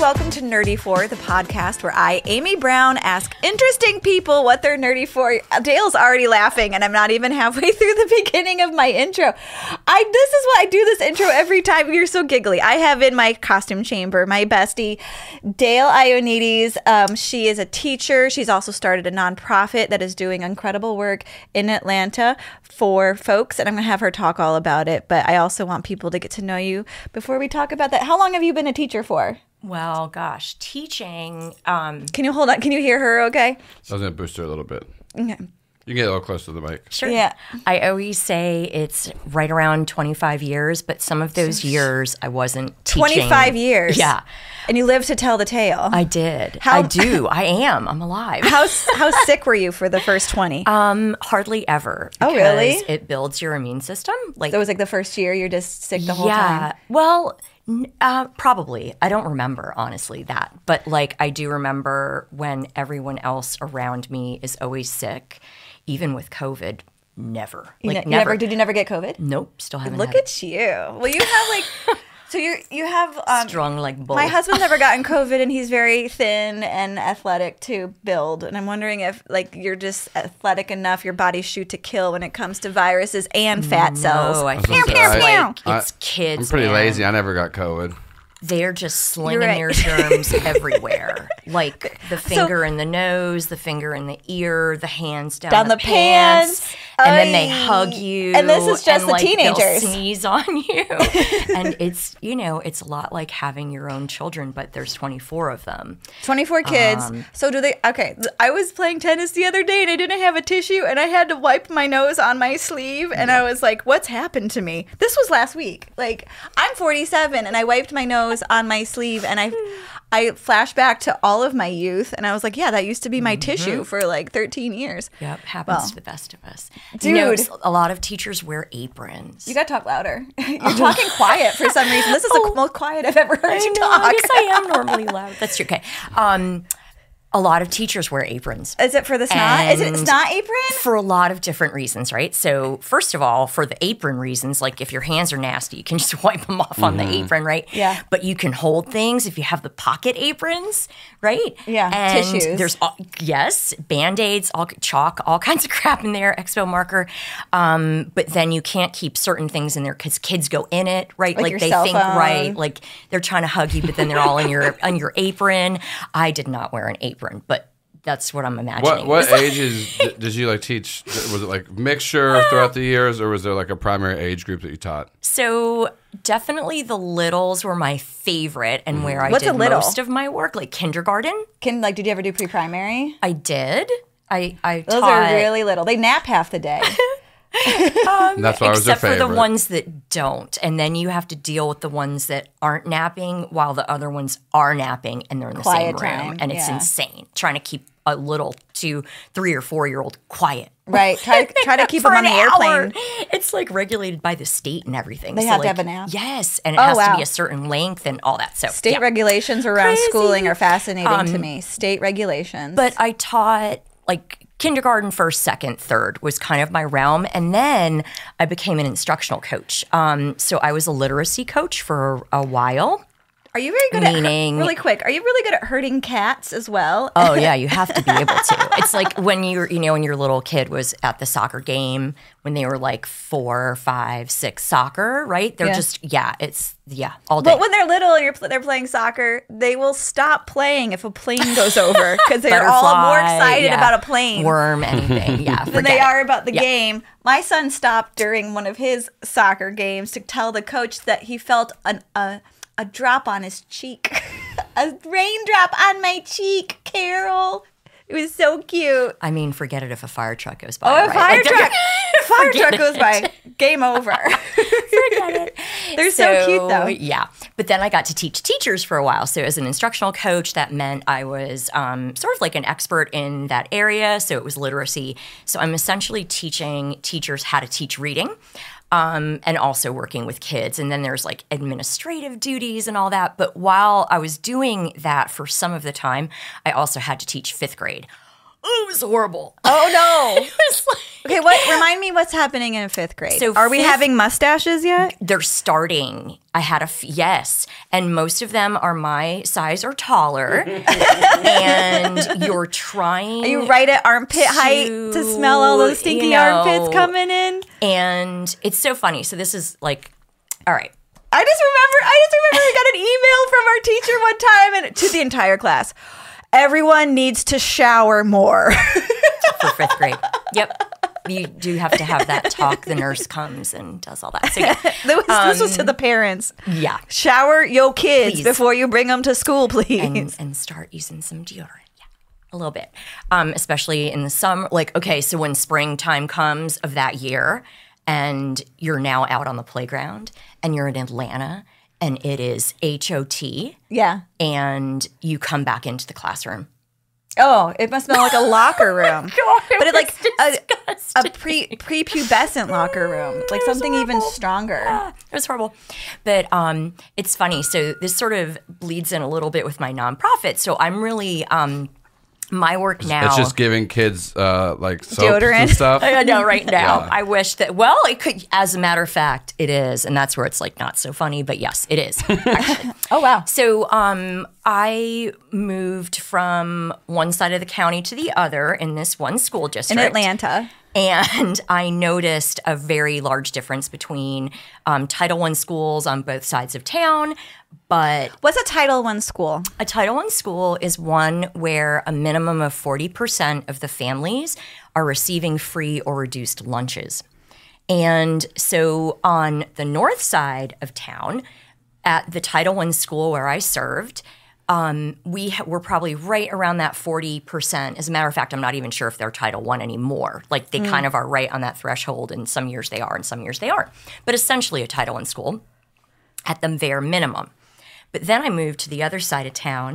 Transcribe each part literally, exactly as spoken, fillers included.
welcome to Nerdy For, the podcast where I, Amy Brown, ask interesting people what they're nerdy for. Dale's already laughing, and I'm not even halfway through the beginning of my intro. I This is why I do this intro every time. You're so giggly. I have in my costume chamber my bestie, Dale Ionides. Um, she is a teacher. She's also started a nonprofit that is doing incredible work in Atlanta for folks, and I'm going to have her talk all about it. But I also want people to get to know you before we talk about that. How long have you been a teacher for? Well, gosh, teaching. Um, Can you hold on? Can you hear her okay? I was going to boost her a little bit. Okay. You can get a little close to the mic. Sure. Yeah. I always say it's right around twenty-five years, but some of those years I wasn't teaching. twenty-five years? Yeah. And you lived to tell the tale. I did. How- I do. I am. I'm alive. How how sick were you for the first twenty? Um, hardly ever. Oh, really? Because it builds your immune system. Like That was like the first year you're just sick the whole yeah. time? Well, n- uh, probably. I don't remember, honestly, that. But, like, I do remember when everyone else around me is always sick, even with COVID, never. You, Like, ne- you never. Did you never get COVID? Nope, still haven't Look had it. at you. Well, you have like, so you you have, um, Strong like bull. my husband's never gotten COVID and he's very thin and athletic to build. And I'm wondering if like you're just athletic enough, your body's shoot to kill when it comes to viruses and fat cells. No, I was think gonna it's say, I- like, I- it's kids, I'm pretty man. lazy. I never got COVID. They're just slinging right. their germs everywhere. Like the finger in the nose, the finger in the ear, the hands down, Down the pants. and then they Ay. hug you. And this is just and, the like, they'll teenagers. sneeze on you, and it's you know it's a lot like having your own children, but there's twenty-four of them. twenty-four kids. Um, So do they? Okay. th- I was playing tennis the other day and I didn't have a tissue and I had to wipe my nose on my sleeve and I was like, what's happened to me? This was last week. Like, I'm forty-seven and I wiped my nose on my sleeve and I I flashed back to all of my youth and I was like, yeah, that used to be my tissue for like thirteen years. Yep, happens Well, to the best of us. dude. You know, a lot of teachers wear aprons. You got to talk louder. You're talking quiet for some reason. This is the most quiet I've ever heard I you know, talk. I guess I am normally loud. That's true. Okay. Um, a lot of teachers wear aprons. Is it for the snot? Is it And snot apron? For a lot of different reasons, right? So, first of all, for the apron reasons, like if your hands are nasty, you can just wipe them off on the apron, right? Yeah. But you can hold things if you have the pocket aprons, right? Yeah, And tissues. there's, all, yes, Band-Aids, all, chalk, all kinds of crap in there, Expo marker. Um, but then you can't keep certain things in there because kids go in it, right? Like your they cell think, phone. right, like they're trying to hug you, but then they're all in your on your apron. I did not wear an apron, but that's what I'm imagining. What what ages d- did you like teach? Was it like mixture throughout the years, or was there like a primary age group that you taught? So definitely the littles were my favorite and where I What's a did little? most of my work, like kindergarten. Can like, did you ever do pre-primary? I did. I I Those taught, are really little. They nap half the day. And that's why I was their except for favorite. the ones that don't, and then you have to deal with the ones that aren't napping while the other ones are napping, and they're in the Quiet same room, time, and it's yeah. insane trying to keep a little two, three or four year old quiet. Right. Try to try to keep For them on an the airplane. hour. It's like regulated by the state and everything. They So, have to like, have a nap? Yes, and it Oh, has to wow. be a certain length and all that. So State yeah. regulations around Crazy. schooling are fascinating Um, to me. State regulations. But I taught like kindergarten, first, second, third was kind of my realm. And then I became an instructional coach. Um, so I was a literacy coach for a while. are you very good meaning- at really quick? Are you really good at herding cats as well? Oh yeah, you have to be able to. It's like when you're, you know, when your little kid was at the soccer game when they were like four, five, six, soccer, right? They're Yeah. just yeah, it's yeah, all day. But when they're little and you're pl- they're playing soccer, they will stop playing if a plane goes over because they're all more Butterfly, excited yeah. about a plane worm, anything, yeah, than forget they it. are about the Yeah. game. My son stopped during one of his soccer games to tell the coach that he felt an, a a drop on his cheek, a raindrop on my cheek, Carol. It was so cute. I mean, forget it if a fire truck goes by. Oh, a right? fire Like, truck! Fire forget truck goes it. by. Game over. Forget it. They're so cute, though. Yeah. But then I got to teach teachers for a while. So as an instructional coach, that meant I was um, sort of like an expert in that area. So it was literacy. So I'm essentially teaching teachers how to teach reading. Um, and also working with kids. And then there's like administrative duties and all that. But while I was doing that for some of the time, I also had to teach fifth grade. Oh, it was horrible. Oh no. It was like, Okay, what? Remind me what's happening in fifth grade. So are we fifth- having mustaches yet? they're starting. I had a f- yes, and most of them are my size or taller, and you're trying. Are you right at armpit height to smell all those stinky you know, armpits coming in? And it's so funny. So this is like, all right. I just remember. I just remember we got an email from our teacher one time, and to the entire class, everyone needs to shower more. For fifth grade. Yep. You do have to have that talk. The nurse comes and does all that. So yeah. this, was, this was to the parents. Yeah. Shower your kids Please. before you bring them to school, please. And, and start using some deodorant. Yeah. A little bit. Um, especially in the summer. Like, okay, so when springtime comes of that year and you're now out on the playground and you're in Atlanta and it is H O T yeah. and you come back into the classroom. Oh, it must smell like a locker room. God, it but it like was a, a disgusting. pre prepubescent locker room, like It was something even horrible. stronger. Ah, it was horrible. But um, it's funny. So this sort of bleeds in a little bit with my nonprofit. So I'm really um, my work now. It's just giving kids uh, like soaps Deodorant. and stuff. I know right now. Yeah. I wish that. Well, it could. As a matter of fact, it is, and that's where it's like not so funny. But yes, it is. Actually. Oh wow. So um, I moved from one side of the county to the other in this one school In district. Atlanta. And I noticed a very large difference between um, Title One schools on both sides of town. But What's a Title One school? a Title One school is one where a minimum of forty percent of the families are receiving free or reduced lunches. And so on the north side of town, at the Title One school where I served, um, we ha- were probably right around that forty percent. As a matter of fact, I'm not even sure if they're Title One anymore. Like they kind of are right on that threshold, and some years they are and some years they aren't. But essentially a Title One school at the bare minimum. But then I moved to the other side of town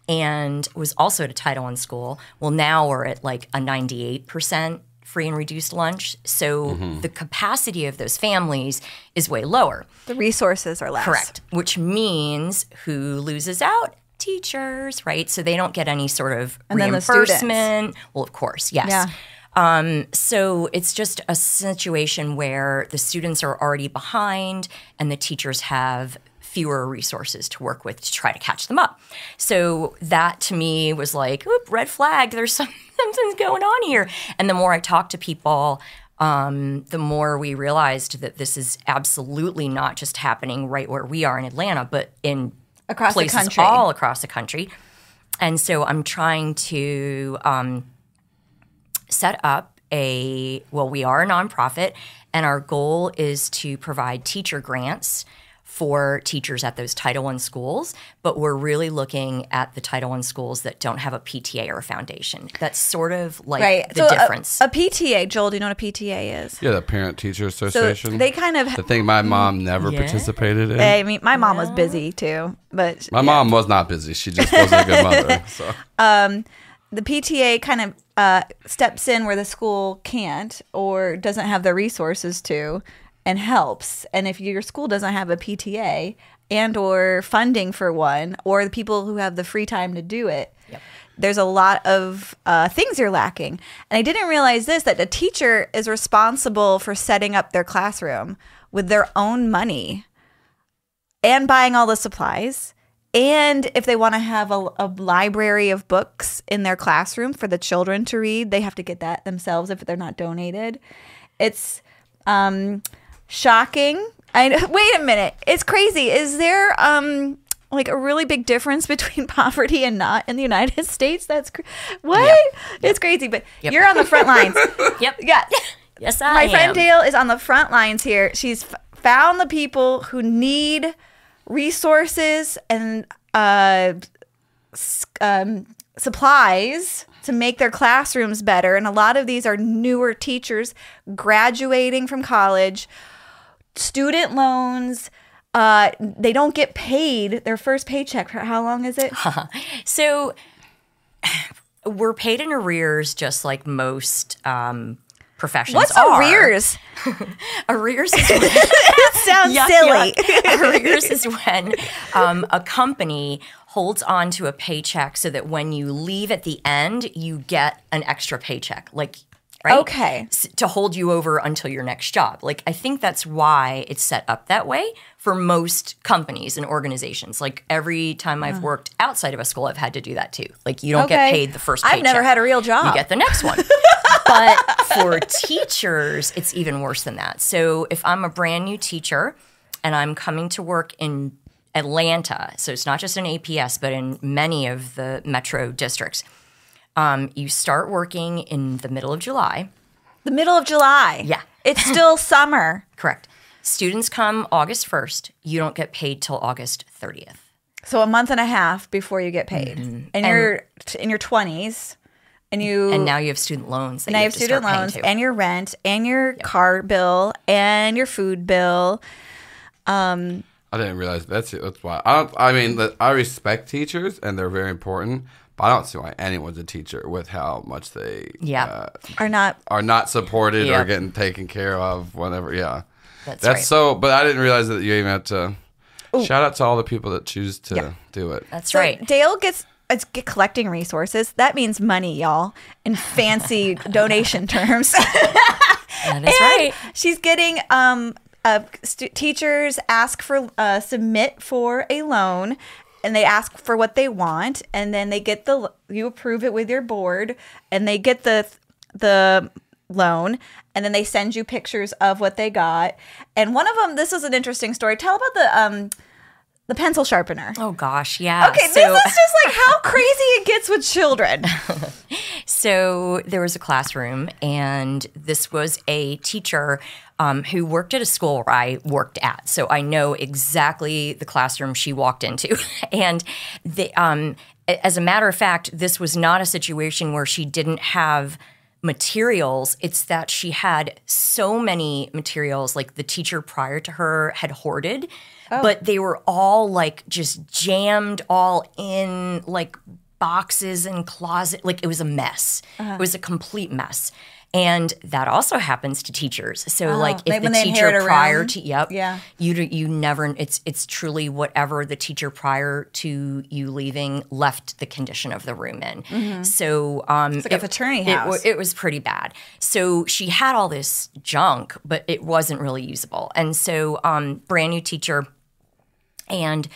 and was also at a Title One school. Well, now we're at like a ninety-eight percent free and reduced lunch. So the capacity of those families is way lower. The resources are less. Correct. Which means who loses out? Teachers, right? So they don't get any sort of And then the students. reimbursement. Well, of course, yes. Yeah. Um, so it's just a situation where the students are already behind and the teachers have fewer resources to work with to try to catch them up. So that to me was like, oop, red flag, there's some, something's going on here. And the more I talked to people, um, the more we realized that this is absolutely not just happening right where we are in Atlanta, but in Across the places country. all across the country. And so I'm trying to um, set up a, well, we are a nonprofit, and our goal is to provide teacher grants for teachers at those Title One schools, but we're really looking at the Title One schools that don't have a P T A or a foundation. That's sort of like Right. the so a- difference. A, P T A, Joel, do you know what a P T A is? Yeah, the Parent Teacher So Association. they kind of. the thing my mom never Yeah. participated in. I mean, my mom was busy too, but My mom was not busy. She just wasn't a good mother. So the P T A kind of uh, steps in where the school can't or doesn't have the resources to, and helps. And if your school doesn't have a P T A and or funding for one, or the people who have the free time to do it, Yep. there's a lot of uh, things you're lacking. And I didn't realize this, that the teacher is responsible for setting up their classroom with their own money and buying all the supplies. And if they want to have a, a library of books in their classroom for the children to read, they have to get that themselves if they're not donated. It's um, shocking. I wait a minute. It's crazy. Is there um like a really big difference between poverty and not in the United States? That's cr- what? Yeah. It's crazy. But Yep. you're on the front lines. Yep. Yeah. Yes, I My am. friend Dale is on the front lines here. She's f- found the people who need resources and uh, s- um, supplies to make their classrooms better. And a lot of these are newer teachers graduating from college, student loans. Uh, they don't get paid their first paycheck. For how long is it? So we're paid in arrears just like most um, professions What's are. arrears? Arrears is when, It sounds Yuck, silly. yuck. Arrears is when um, a company holds on to a paycheck so that when you leave at the end, you get an extra paycheck. Like, right? Okay. S- to hold you over until your next job. Like, I think that's why it's set up that way for most companies and organizations. Like, every time I've worked outside of a school, I've had to do that too. Like, you don't Okay. get paid the first paycheck. I've never had a real job. You get the next one. But for teachers, it's even worse than that. So if I'm a brand new teacher and I'm coming to work in Atlanta, so it's not just in A P S, but in many of the metro districts, um, you start working in the middle of July. The middle of July. Yeah. It's still summer. Correct. Students come August first. You don't get paid till August thirtieth. So a month and a half before you get paid. Mm-hmm. And, you're t- in your twenties. And you And now you have student loans. That now you you have have to student start paying loans too. and your rent and your car bill and your food bill. I didn't realize that's it. That's why. I don't. I mean, that- I respect teachers and they're very important, but I don't see why anyone's a teacher with how much they Yeah. uh, Are not are not supported or Yep. getting taken care of. Whenever, yeah, That's that's right. so. But I didn't realize that you even have to. Shout out to all the people that choose to Yeah. do it. That's so right. Dale gets it's get collecting resources. That means money, y'all, in fancy donation terms. That is And right. she's getting um uh, st- teachers ask for uh, submit for a loan, and they ask for what they want, and then they get the you approve it with your board, and they get the the loan, and then they send you pictures of what they got. And one of them, this is an interesting story. Tell about the um the pencil sharpener. Oh gosh, yeah. Okay, so, this is just like how crazy it gets with children. So there was a classroom, and this was a teacher um, who worked at a school where I worked at. So I know exactly the classroom she walked into. And the, um, a- as a matter of fact, this was not a situation where she didn't have materials. It's that she had so many materials, like the teacher prior to her had hoarded, but they were all like just jammed all in like boxes and closet. Like it was a mess. It was a complete mess. And that also happens to teachers. So like if like the when they teacher inherit prior around? to yep, Yeah. you do- you never it's it's truly whatever the teacher prior to you leaving left the condition of the room in. So um Mm-hmm. like a fraternity it, house. wa- it was pretty bad. So she had all this junk, but it wasn't really usable. And so um brand new teacher, and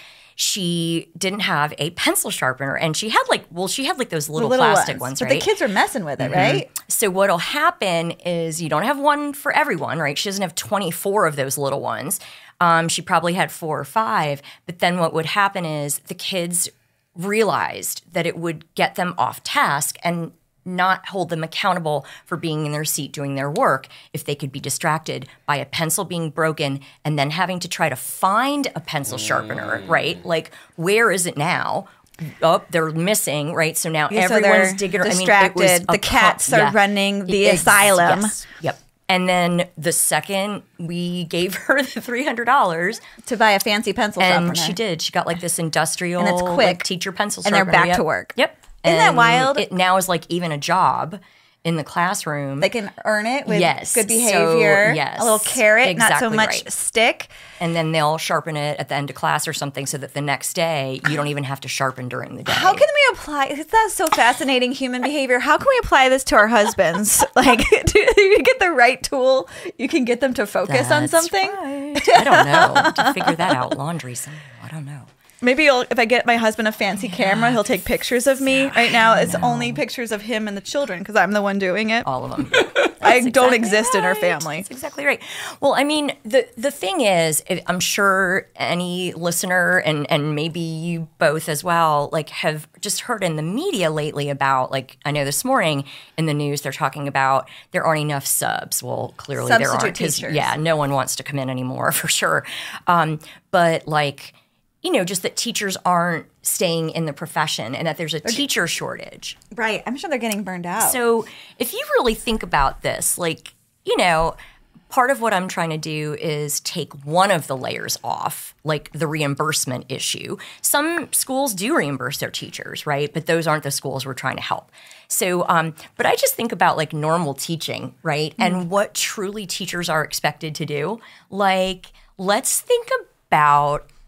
she didn't have a pencil sharpener, and she had like well she had like those little, Little plastic ones, but right? the kids are messing with it, right? So what'll happen is you don't have one for everyone, right? She doesn't have twenty-four of those little ones. Um, she probably had four or five. But then what would happen is the kids realized that it would get them off task and not hold them accountable for being in their seat doing their work if they could be distracted by a pencil being broken and then having to try to find a pencil sharpener, right? Like, where is it now? Oh, they're missing, right? So now Yeah, so everyone's they're digging. distracted. I mean, it was a The cats are running the asylum. Yes. Yep. And then the second we gave her the three hundred dollars, To buy a fancy pencil and sharpener. she did. She got like this industrial, And it's like, quick. teacher pencil And they're sharpener. back Yep. to work. Yep. Isn't that And wild? It now is like even a job in the classroom. They can earn it with Yes. good So, behavior. yes. A little carrot, not so Exactly much right. stick. and then they'll sharpen it at the end of class or something so that the next day you don't even have to sharpen during the day. How can we apply? That's so fascinating, human behavior. How can we apply this to our husbands? Like, do you get the right tool? You can get them to focus on That's something. right. I don't know. To figure that out, laundry somehow. I don't know. Maybe you'll, if I get my husband a fancy camera, he'll take pictures of me. Right now, it's only pictures of him and the children because I'm the one doing it. All of them. I That's don't exactly exist in our right. family. That's exactly right. Well, I mean, the the thing is, it- I'm sure any listener and and maybe you both as well, like have just heard in the media lately about, like, I know this morning in the news they're talking about there aren't enough subs. Well, clearly there Substitute aren't 'cause, teachers. yeah, no one wants to come in anymore for sure. Um, but like, you know, just that teachers aren't staying in the profession and that there's a teacher shortage. Right. I'm sure they're getting burned out. So if you really think about this, like, you know, part of what I'm trying to do is take one of the layers off, like the reimbursement issue. Some schools do reimburse their teachers, right? But those aren't the schools we're trying to help. So, um, but I just think about like normal teaching, right? And what truly teachers are expected to do. Like, let's think about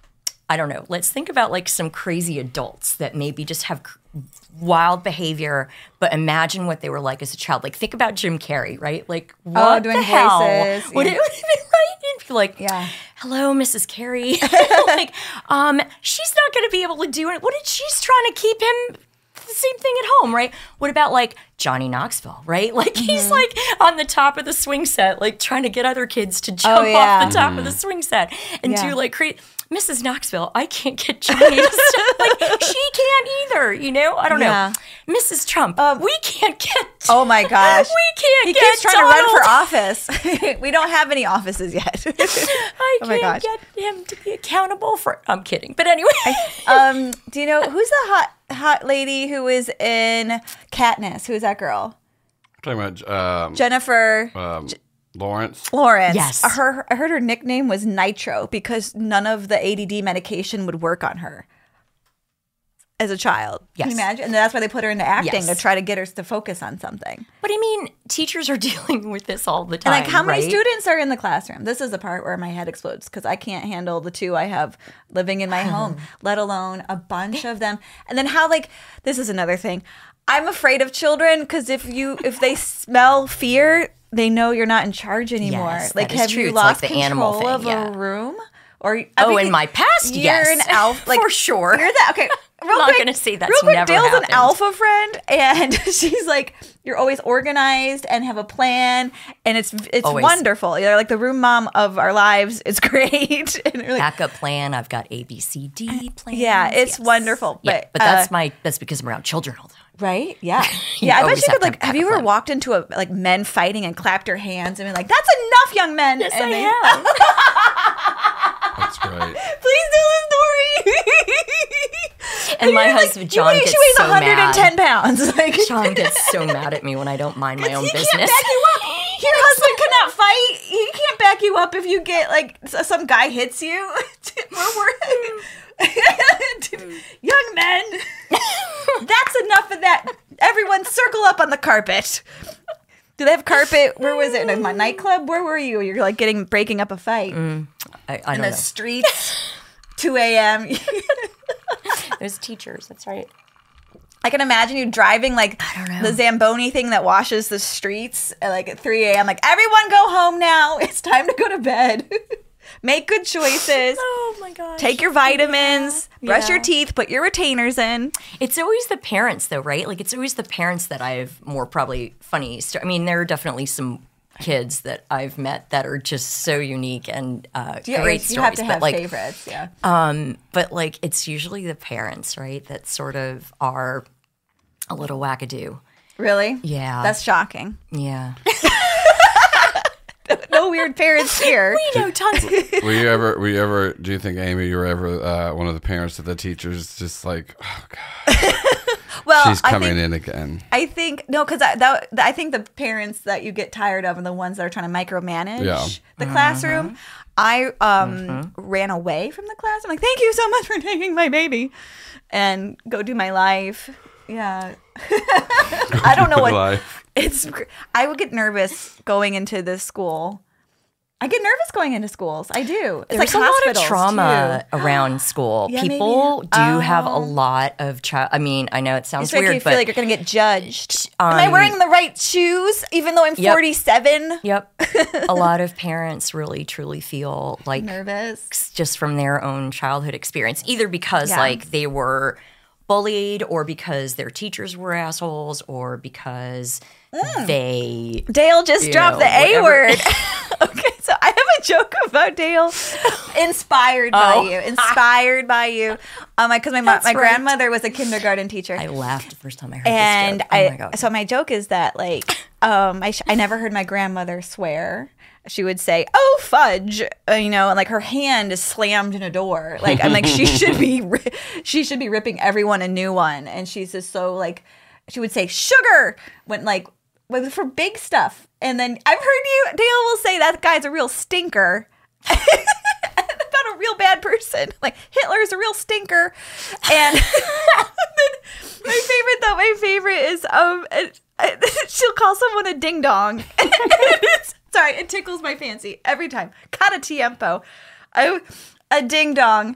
I don't know. Let's think about like some crazy adults that maybe just have cr- wild behavior, but imagine what they were like as a child. Like think about Jim Carrey, right? Like what Oh, doing the hell voices. would Yeah. it would it be, right? And be like, Yeah. hello, Missus Carey. Like, um, she's not going to be able to do it. What did she's trying to keep him? The same thing at home, right? What about like Johnny Knoxville, right? Like he's Mm-hmm. like on the top of the swing set, like trying to get other kids to jump Oh, yeah. off the top of the swing set and Yeah. do like crazy. Missus Knoxville, I can't get Johnny to stop. Like she can't either, you know? I don't Yeah. know. Missus Trump, we can't get. Oh my gosh. We can't He get. keeps trying Donald. to run for office. We don't have any offices yet. I Oh my can't gosh. get him to be accountable for. I'm kidding, but anyway. um, do you know who's the hot hot lady who was in Katniss? Who's that girl? Talking about um, Jennifer um, Lawrence. Lawrence. Yes. Her, I heard her nickname was Nitro because none of the A D D medication would work on her as a child. Yes. Can you imagine? And that's why they put her into acting Yes. to try to get her to focus on something. But I mean, teachers are dealing with this all the And time. like, how many right? students are in the classroom? This is the part where my head explodes because I can't handle the two I have living in my home, let alone a bunch of them. And then how, like, this is another thing. I'm afraid of children because if you if they smell fear, they know you're not in charge anymore. Yes, like, that is have true. you It's like lost the control animal thing, of yeah. a room? Or I Oh, mean, in my past, you're yes. an alpha, like For sure. You're that okay. Real not quick, gonna say that's real quick, never Dale's happened. an alpha friend, and she's like, you're always organized and have a plan, and it's it's Always. wonderful. You're like the room mom of our lives. It's great. And you're like, Backup plan. I've got A, B, C, D plans. yeah, it's Yes. wonderful. Yeah, But, but that's uh, my that's because I'm around children all the time. right? Yeah, You yeah. I bet always you have could to like. have Have you backup ever plan. walked into a like men fighting and clapped your hands and been like, "That's enough, young men." Yes, and I they- have. That's great. Please tell the story. And my You're like- husband John you, gets she weighs so one hundred ten mad. pounds. Like, John gets so mad at me when I don't mind my own he business. can't back you up. Your husband cannot fight. He can't back you up if you get like s- some guy hits you. We're- we're- Young men, that's enough of that. Everyone, circle up on the carpet. Do they have carpet? Where was it? In my nightclub? Where were you? You're like getting breaking up a fight I, I in don't the know. streets. two a.m. Those teachers. That's right. I can imagine you driving like don't know. the Zamboni thing that washes the streets at like at three a.m. Like, everyone go home now. It's time to go to bed. Make good choices. Oh my gosh. Take your vitamins. Brush your Yeah. teeth. Put your retainers in. It's always the parents, though, right? Like, it's always the parents that I have more probably funny. Sto- I mean, there are definitely some kids that I've met that are just so unique and uh, Yeah, great you stories. have to but have like, favorites. Yeah. um, but like, it's usually the parents, right? That sort of are a little wackadoo. Really? Yeah. That's shocking. Yeah. No weird parents here. You know, tons. Of- Were you ever? Were you ever? Do you think, Amy, you were ever uh, one of the parents of the teachers? Just like, oh god, Well, she's coming I think, in again. I think no, because I, that, I think the parents that you get tired of are the ones that are trying to micromanage Yeah. the classroom. I um, ran away from the class. I'm like, thank you so much for taking my baby, and go do my life. Yeah, I don't know what Life. it's. gr- I would get nervous going into this school. I get nervous going into schools. I do. It's There's like a lot of hospitals, trauma too. around school. Yeah, maybe. People do have a Oh. lot of child. I mean, I know it sounds It's like weird, you feel but like you're going to get judged. Am I um, wearing the right shoes even though I'm Yep. forty-seven? yep, a lot of parents really truly feel like Nervous. just from their own childhood experience, either because Yeah. like they were bullied, or because their teachers were assholes, or because they. Dale just You dropped know, the A whatever. word. Okay, so I have a joke about Dale. Inspired by Oh. you. Inspired by you. Um, because my mo- That's my right. grandmother was a kindergarten teacher. I laughed the first time I heard and this joke. Oh I my god! so my joke is that like um I sh- I never heard my grandmother swear. She would say, "Oh fudge," uh, you know, and like her hand is slammed in a door. Like I'm like she should be ri- she should be ripping everyone a new one, and she's just so like she would say sugar when like when, for big stuff, and then I've heard you Dale will say that guy's a real stinker. About a real bad person, like Hitler's a real stinker, and my favorite though, my favorite is um, it, it, she'll call someone a ding dong. It's- sorry, it tickles my fancy every time. Cada tiempo, I, a ding dong,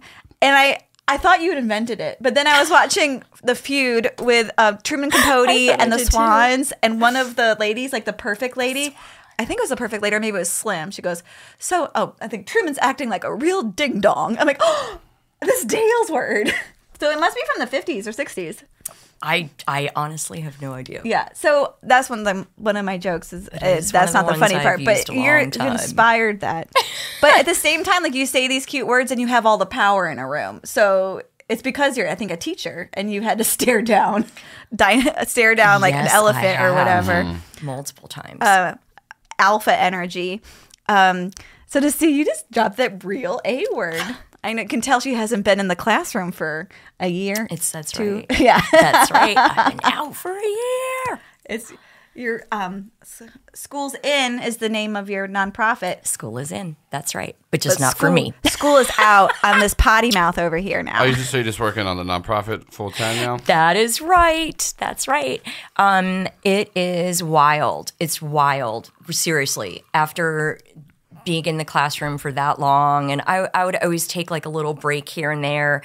and I I thought you had invented it, but then I was watching The Feud with uh, Truman Capote and the Swans, too. And one of the ladies, like the perfect lady, I think it was the perfect lady, or maybe it was Slim. She goes, so, oh, I think Truman's acting like a real ding dong. I'm like, oh, this Dale's word. So it must be from the fifties or sixties. I I honestly have no idea. Yeah, so that's one of the, one of my jokes. Is, is that's not the, the funny I've part, but you're you inspired that. But at the same time, like you say these cute words and you have all the power in a room. So it's because you're, I think, a teacher and you had to stare down, di- stare down like yes, an elephant or whatever, mm-hmm. multiple times. Uh, alpha energy. Um, so to see you just drop that real A word. I can tell she hasn't been in the classroom for a year. It's that's two, right. Yeah, that's right. I've been out for a year. It's your um, School's In is the name of your nonprofit. School is in. That's right, but just but not school, for me. School is out on this potty mouth over here now. Oh, you just so you're just working on the nonprofit full time now? That is right. That's right. Um, it is wild. It's wild. Seriously, after being in the classroom for that long, and I, I would always take like a little break here and there.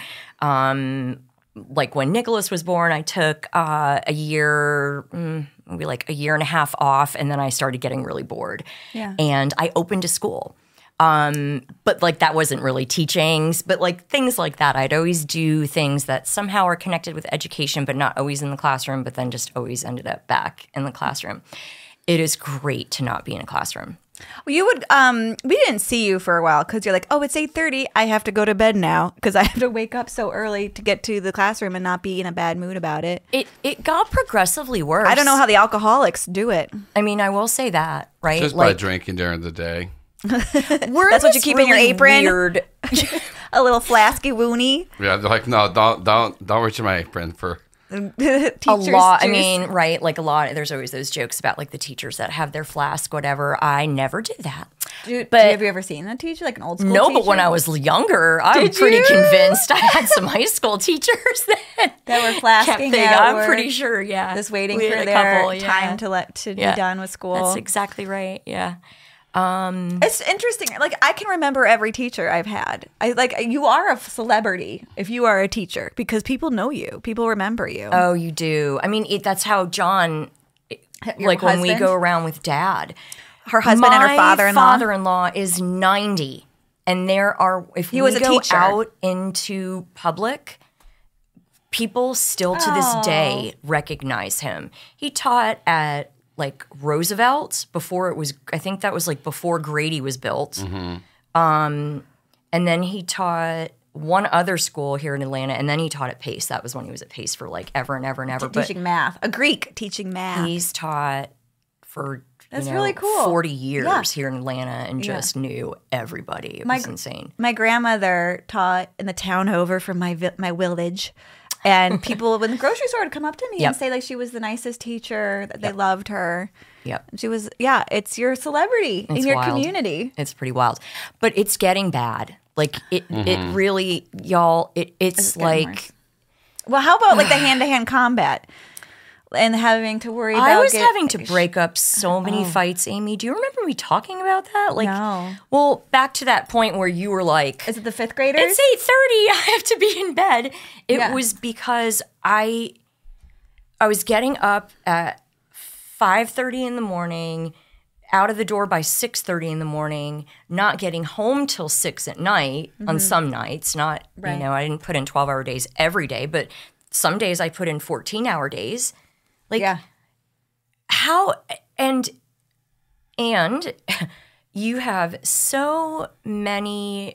Um, like when Nicholas was born, I took uh, a year, mm, maybe like a year and a half off, and then I started getting really bored. Yeah. And I opened a school. Um, but like that wasn't really teachings, but like things like that. I'd always do things that somehow are connected with education, but not always in the classroom, but then just always ended up back in the classroom. It is great to not be in a classroom. Well, you would. Um, we didn't see you for a while because you're like, oh, it's eight thirty. I have to go to bed now because I have to wake up so early to get to the classroom and not be in a bad mood about it. It it got progressively worse. I don't know how the alcoholics do it. I mean, I will say that, right? Just like, by drinking during the day. That's what you keep really in your apron. Weird. A little flasky woony. Yeah, they're like, no, don't don't don't reach in my apron for. a lot. Juice. I mean, right? Like a lot. There's always those jokes about like the teachers that have their flask, whatever. I never did that. Do, but do, have you ever seen a teacher, like an old school no, teacher? But when I was younger, I'm did pretty you? convinced I had some high school teachers that, that were flasking out. I'm pretty sure, yeah. Just waiting we for their couple, yeah. time to let to yeah. be done with school. That's exactly right, yeah. Um, it's interesting. Like I can remember every teacher I've had. I like you are a celebrity if you are a teacher because people know you. People remember you. Oh, you do. I mean, it, that's how John. Your like husband? When we go around with Dad, her husband and her father-in-law. My father-in-law is ninety, and there are if he we was a go teacher. out into public, people still to this oh. day recognize him. He taught at. Like Roosevelt before it was, I think that was like before Grady was built. Mm-hmm. Um, and then he taught one other school here in Atlanta, and then he taught at Pace. That was when he was at Pace for like ever and ever and ever. Teaching but math, a Greek teaching math. He's taught for that's you know, really cool. forty years yeah. here in Atlanta, and yeah. just knew everybody. It my, was insane. My grandmother taught in the town over from my vi- my village. And people in the grocery store would come up to me yep. and say like she was the nicest teacher, that yep. they loved her. Yep. She was, yeah, it's your celebrity it's in your wild. community. It's pretty wild. But it's getting bad. Like it mm-hmm. it really, y'all, it, it's, it's like. Worse. Well, how about like the hand-to-hand combat? And having to worry about I was get, having to break up so many oh. fights, Amy. Do you remember me talking about that? Like, no. Well, back to that point where you were like, is it the fifth graders? It's eight thirty. I have to be in bed. It yeah. was because I I was getting up at five thirty in the morning, out of the door by six thirty in the morning, not getting home till six at night mm-hmm. on some nights. Not, right. you know, I didn't put in twelve-hour days every day, but some days I put in fourteen-hour days. Like, yeah. how, and, and you have so many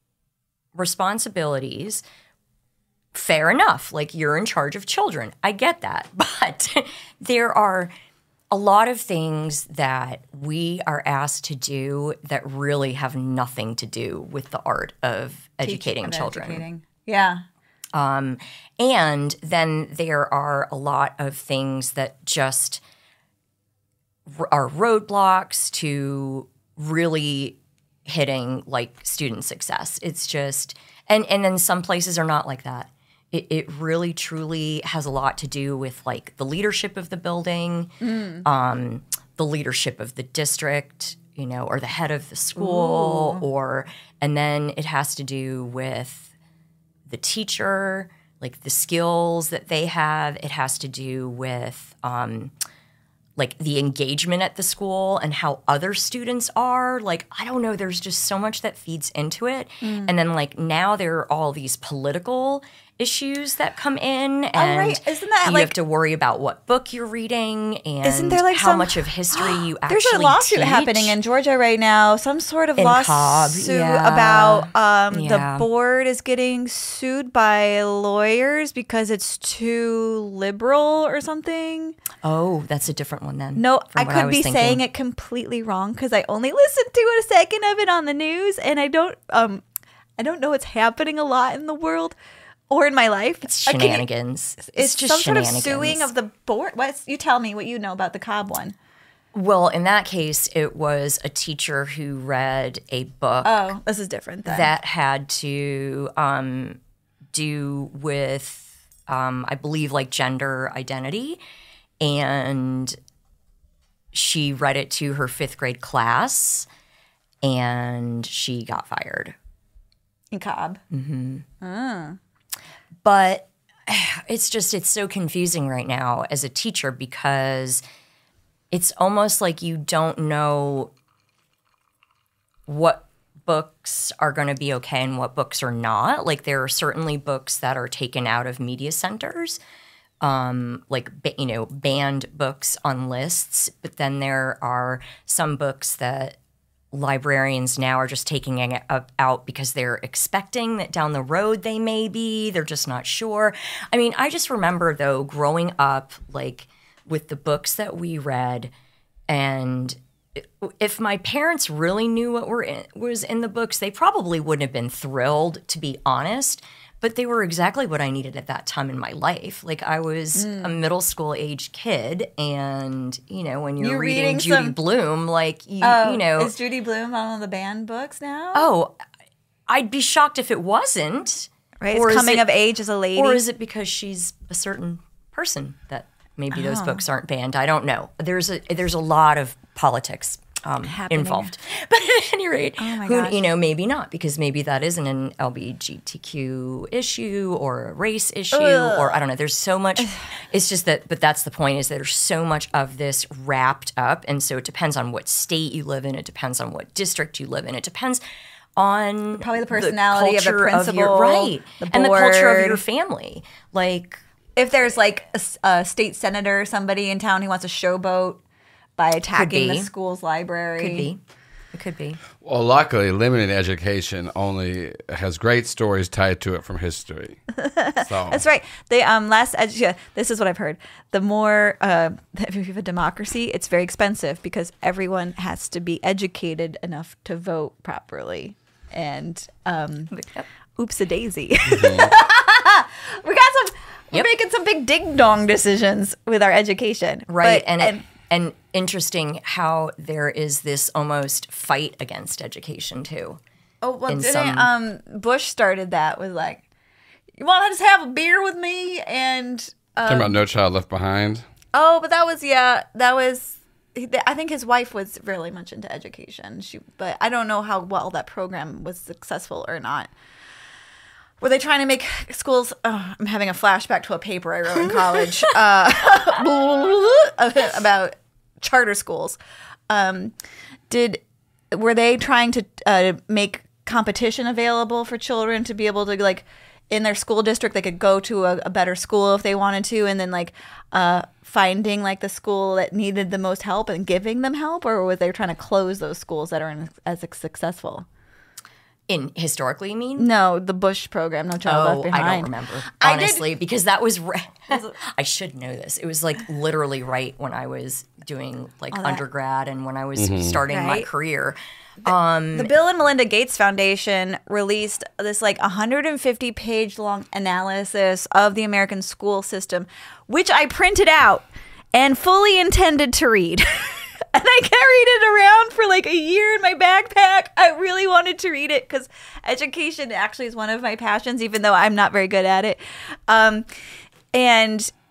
responsibilities. Fair enough. Like, you're in charge of children. I get that. But there are a lot of things that we are asked to do that really have nothing to do with the art of educating Teaching, children. Educating. Yeah. Um, and then there are a lot of things that just r- are roadblocks to really hitting like student success. It's just, and, and then some places are not like that. It, it really truly has a lot to do with like the leadership of the building, mm. um, the leadership of the district, you know, or the head of the school, Ooh. or, and then it has to do with the teacher, like the skills that they have. It has to do with um, like the engagement at the school and how other students are. Like, I don't know, there's just so much that feeds into it. Mm. And then like now there are all these political issues that come in, and oh, right. Isn't that you like, have to worry about what book you're reading and isn't there like how some, much of history you actually There's a lawsuit teach. happening in Georgia right now, some sort of in lawsuit Cobb, yeah. about um, yeah. the board is getting sued by lawyers because it's too liberal or something. Oh, that's a different one then. No, I I could be thinking. saying it completely wrong because I only listened to a second of it on the news, and I don't um, I don't know what's happening a lot in the world. Or in my life. It's shenanigans. It's, it's just some sort of shenanigans. suing of the board. What's, you tell me what you know about the Cobb one. Well, in that case, it was a teacher who read a book. Oh, this is different then. That had to um, do with, um, I believe, like gender identity. And she read it to her fifth grade class, and she got fired. In Cobb. Mm-hmm. Oh. But it's just, it's so confusing right now as a teacher because it's almost like you don't know what books are going to be okay and what books are not. Like there are certainly books that are taken out of media centers, um, like, you know, banned books on lists. But then there are some books that librarians now are just taking it out because they're expecting that down the road they may be. They're just not sure. I mean, I just remember, though, growing up, like, with the books that we read, and if my parents really knew what were in, was in the books, they probably wouldn't have been thrilled, to be honest. But they were exactly what I needed at that time in my life. Like, I was mm. a middle school age kid, and, you know, when you're, you're reading, reading Judy some... Blume, like, you, oh, you know. Is Judy Blume on one of the banned books now? Oh, I'd be shocked if it wasn't. Right, it's coming it, of age as a lady. Or is it because she's a certain person that maybe oh. those books aren't banned? I don't know. There's a There's a lot of politics Um, involved. But at any rate, oh my who, gosh. you know, maybe not, because maybe that isn't an L G B T Q issue or a race issue, Ugh. or I don't know. There's so much. It's just that, but that's the point, is that there's so much of this wrapped up. And so it depends on what state you live in. It depends on what district you live in. It depends on probably the personality the of the principal, of your, right, the and the culture of your family. Like, if there's like a, a state senator or somebody in town who wants to showboat by attacking the school's library. Could be. It could be. Well, luckily, limited education only has great stories tied to it from history. So. That's right. They um last edu- this is what I've heard. The more uh, if you have a democracy, it's very expensive because everyone has to be educated enough to vote properly. And um, yep. oops a daisy. Mm-hmm. we got some. We're yep. making some big ding dong decisions with our education, right? But, and. and it, And interesting how there is this almost fight against education too. Oh well, didn't some... um, Bush started that with like, "You want to just have a beer with me?" And um, talking about No Child Left Behind. Oh, but that was yeah, that was. I think his wife was really much into education. She, but I don't know how well that program was successful or not. Were they trying to make schools? Oh, I'm having a flashback to a paper I wrote in college uh, about charter schools. Um, did were they trying to uh, make competition available for children to be able to, like, in their school district, they could go to a, a better school if they wanted to, and then like uh, finding like the school that needed the most help and giving them help, or were they trying to close those schools that aren't as successful? In historically, you mean? No, the Bush program, No Child oh, Left Behind. I don't remember, honestly, because that was, re- I should know this. It was like literally right when I was doing like oh, undergrad and when I was mm-hmm. starting right? my career. The, um, the Bill and Melinda Gates Foundation released this like one hundred fifty page long analysis of the American school system, which I printed out and fully intended to read. And I carried it around for like a year in my backpack. I really wanted to read it because education actually is one of my passions, even though I'm not very good at it. Um, and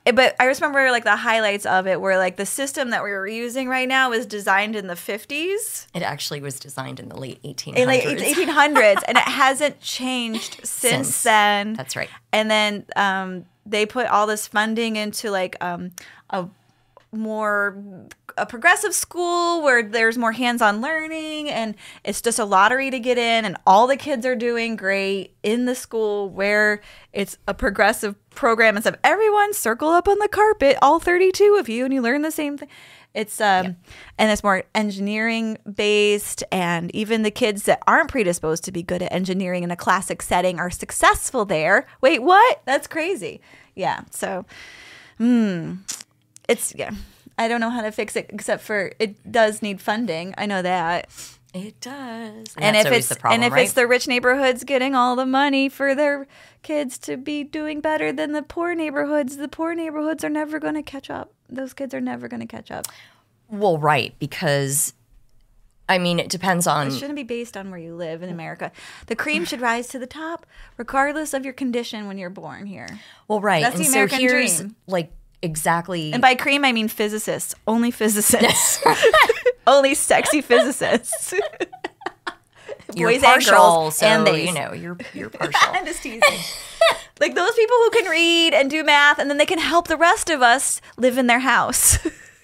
but I just remember like the highlights of it were like the system that we were using right now was designed in the fifties. It actually was designed in the late eighteen In hundreds. like eighteen hundreds, and it hasn't changed since, Since. then. That's right. And then um, they put all this funding into like um, a more a progressive school where there's more hands-on learning, and it's just a lottery to get in, and all the kids are doing great in the school where it's a progressive program instead of everyone circle up on the carpet, all thirty-two of you, and you learn the same thing. It's um Yep. and it's more engineering based, and even the kids that aren't predisposed to be good at engineering in a classic setting are successful there. Wait, what? That's crazy. Yeah. So hmm. It's yeah. I don't know how to fix it except for it does need funding. I know that. It does. And, And that's if always it's the problem, and if right? it's the rich neighborhoods getting all the money for their kids to be doing better than the poor neighborhoods, the poor neighborhoods are never going to catch up. Those kids are never going to catch up. Well, right, because I mean, it depends on. It shouldn't be based on where you live in America. The cream should rise to the top, regardless of your condition when you're born here. Well, right, That's and the American so here's dream. like exactly. And by cream, I mean physicists. Only physicists. Only sexy physicists. You're Boys partial, and girls, so and they. you know you're you're partial. I'm just teasing. Like those people who can read and do math, and then they can help the rest of us live in their house.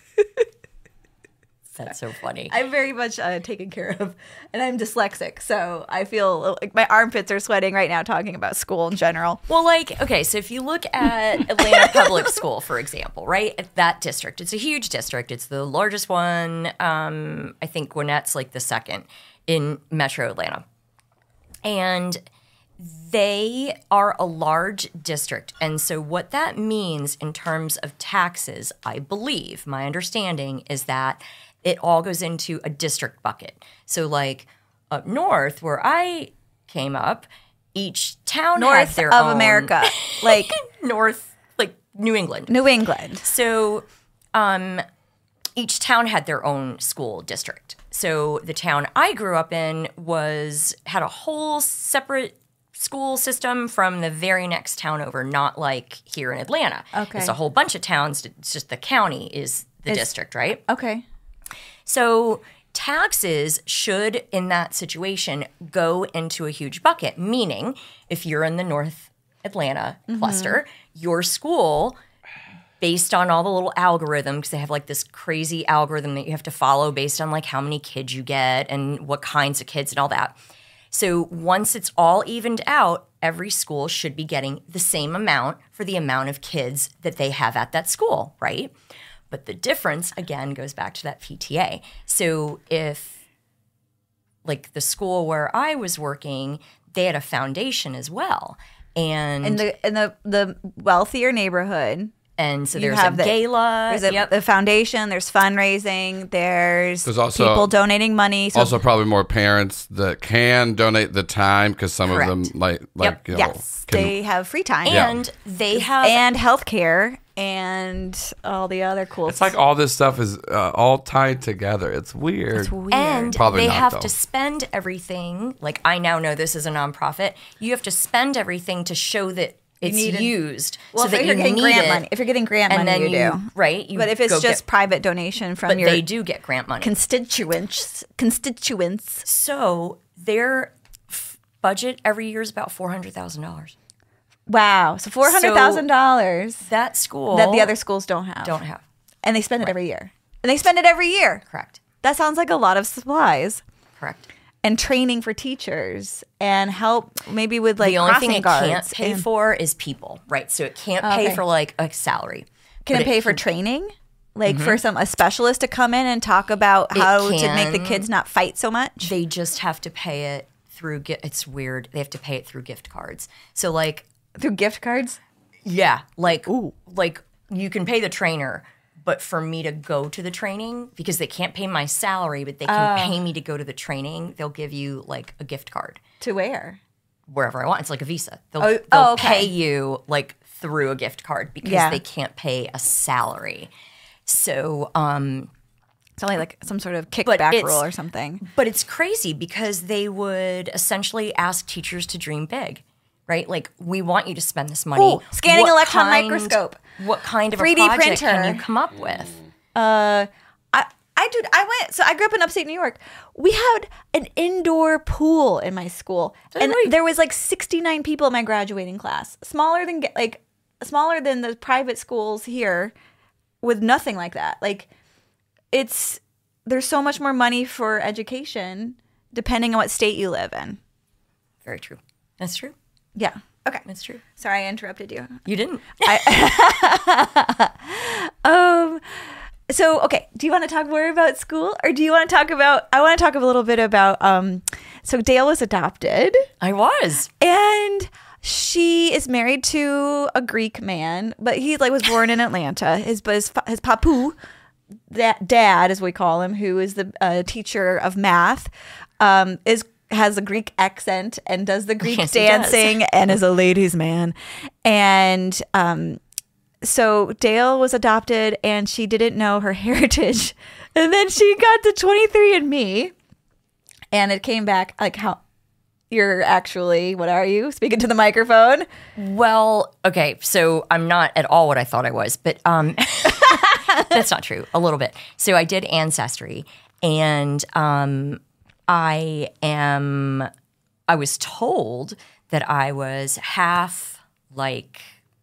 That's so funny. I'm very much uh, taken care of, and I'm dyslexic, so I feel like my armpits are sweating right now talking about school in general. Well, like, okay, so if you look at Atlanta Public School, for example, right, at that district, it's a huge district. It's the largest one. Um, I think Gwinnett's like the second in Metro Atlanta. And they are a large district. And so what that means in terms of taxes, I believe, my understanding is that it all goes into a district bucket. So like up north where I came up, each town had North their of own, America, like north, like New England. New England. So um, each town had their own school district. So the town I grew up in was had a whole separate school system from the very next town over, not like here in Atlanta. Okay. It's a whole bunch of towns. It's just the county is the It's- district, right? Okay. So taxes should, in that situation, go into a huge bucket, meaning if you're in the North Atlanta Mm-hmm. cluster, your school, based on all the little algorithms, because they have like this crazy algorithm that you have to follow based on like how many kids you get and what kinds of kids and all that. So once it's all evened out, every school should be getting the same amount for the amount of kids that they have at that school, right? But the difference, again, goes back to that P T A. So if, like the school where I was working, they had a foundation as well. And In the in the the wealthier neighborhood, and so you there's have a the- gala. there's a yep. the foundation. There's fundraising. There's, There's also- people donating money. So Also, probably more parents that can donate the time because some Correct. of them, like, like you know, yes, can- they have free time and they have and healthcare and all the other cool. it's like all this stuff is uh, all tied together. It's weird. It's weird. And Probably they not, have though. to spend everything. Like I now know this is a nonprofit. You have to spend everything to show that it's need it. used, well, so if that you're you getting need grant it. money, if you're getting grant and money, then you, you, do. right. You But if it's go just get, private donation from but your they do get grant money. constituents, constituents. So their f- budget every year is about four hundred thousand dollars. Wow, so four hundred thousand dollars That school that the other schools don't have, don't have. and they spend it every year, and they spend it every year. Correct. That sounds like a lot of supplies Correct. and training for teachers and help maybe with like The only thing crossing it guards. can't pay and- for is people, right? So it can't pay Okay. for like a salary. Can But it pay for training? Like for some a specialist to come in and talk about It how to make the can. kids not fight so much? They just have to pay it through. gi- It's weird. They have to pay it through gift cards. So like, Through gift cards? yeah, like, like you can pay the trainer, but for me to go to the training, because they can't pay my salary, but they can pay me to go to the training, they'll give you like a gift card To where? wherever I want. It's like a Visa. They'll, Oh, they'll oh, okay. pay you like through a gift card because Yeah. they can't pay a salary. So, um, It's only like some sort of But kickback it's- rule or something. but it's crazy because they would essentially ask teachers to dream big. right? Like, we want you to spend this money. Ooh, scanning What electron kind- microscope. What kind of three D a project printer. can you come up with? Uh, I, I dude, I went. So I grew up in upstate New York. We had an indoor pool in my school, and right. there was like sixty-nine people in my graduating class. Smaller than like smaller than the private schools here, with nothing like that. Like, it's there's so much more money for education depending on what state you live in. Very true. That's true. Yeah. Okay. That's true. Sorry, I interrupted you. You didn't. I, um. So, okay, do you want to talk more about school, or do you want to talk about, I want to talk a little bit about, um, so Dale was adopted, I was. and she is married to a Greek man, but he like was born in Atlanta. His, but his, his papu, that dad, as we call him, who is the uh, teacher of math, um, is has a Greek accent and does the Greek Yes, he does. dancing and is a ladies' man. And, um, so Dale was adopted and she didn't know her heritage. And then she got to twenty-three and me and it came back like how you're actually, what are you? Speaking to the microphone. Well, okay, so I'm not at all what I thought I was, but um, that's not true. A little bit. So I did Ancestry, and um, I am. I was told that I was half like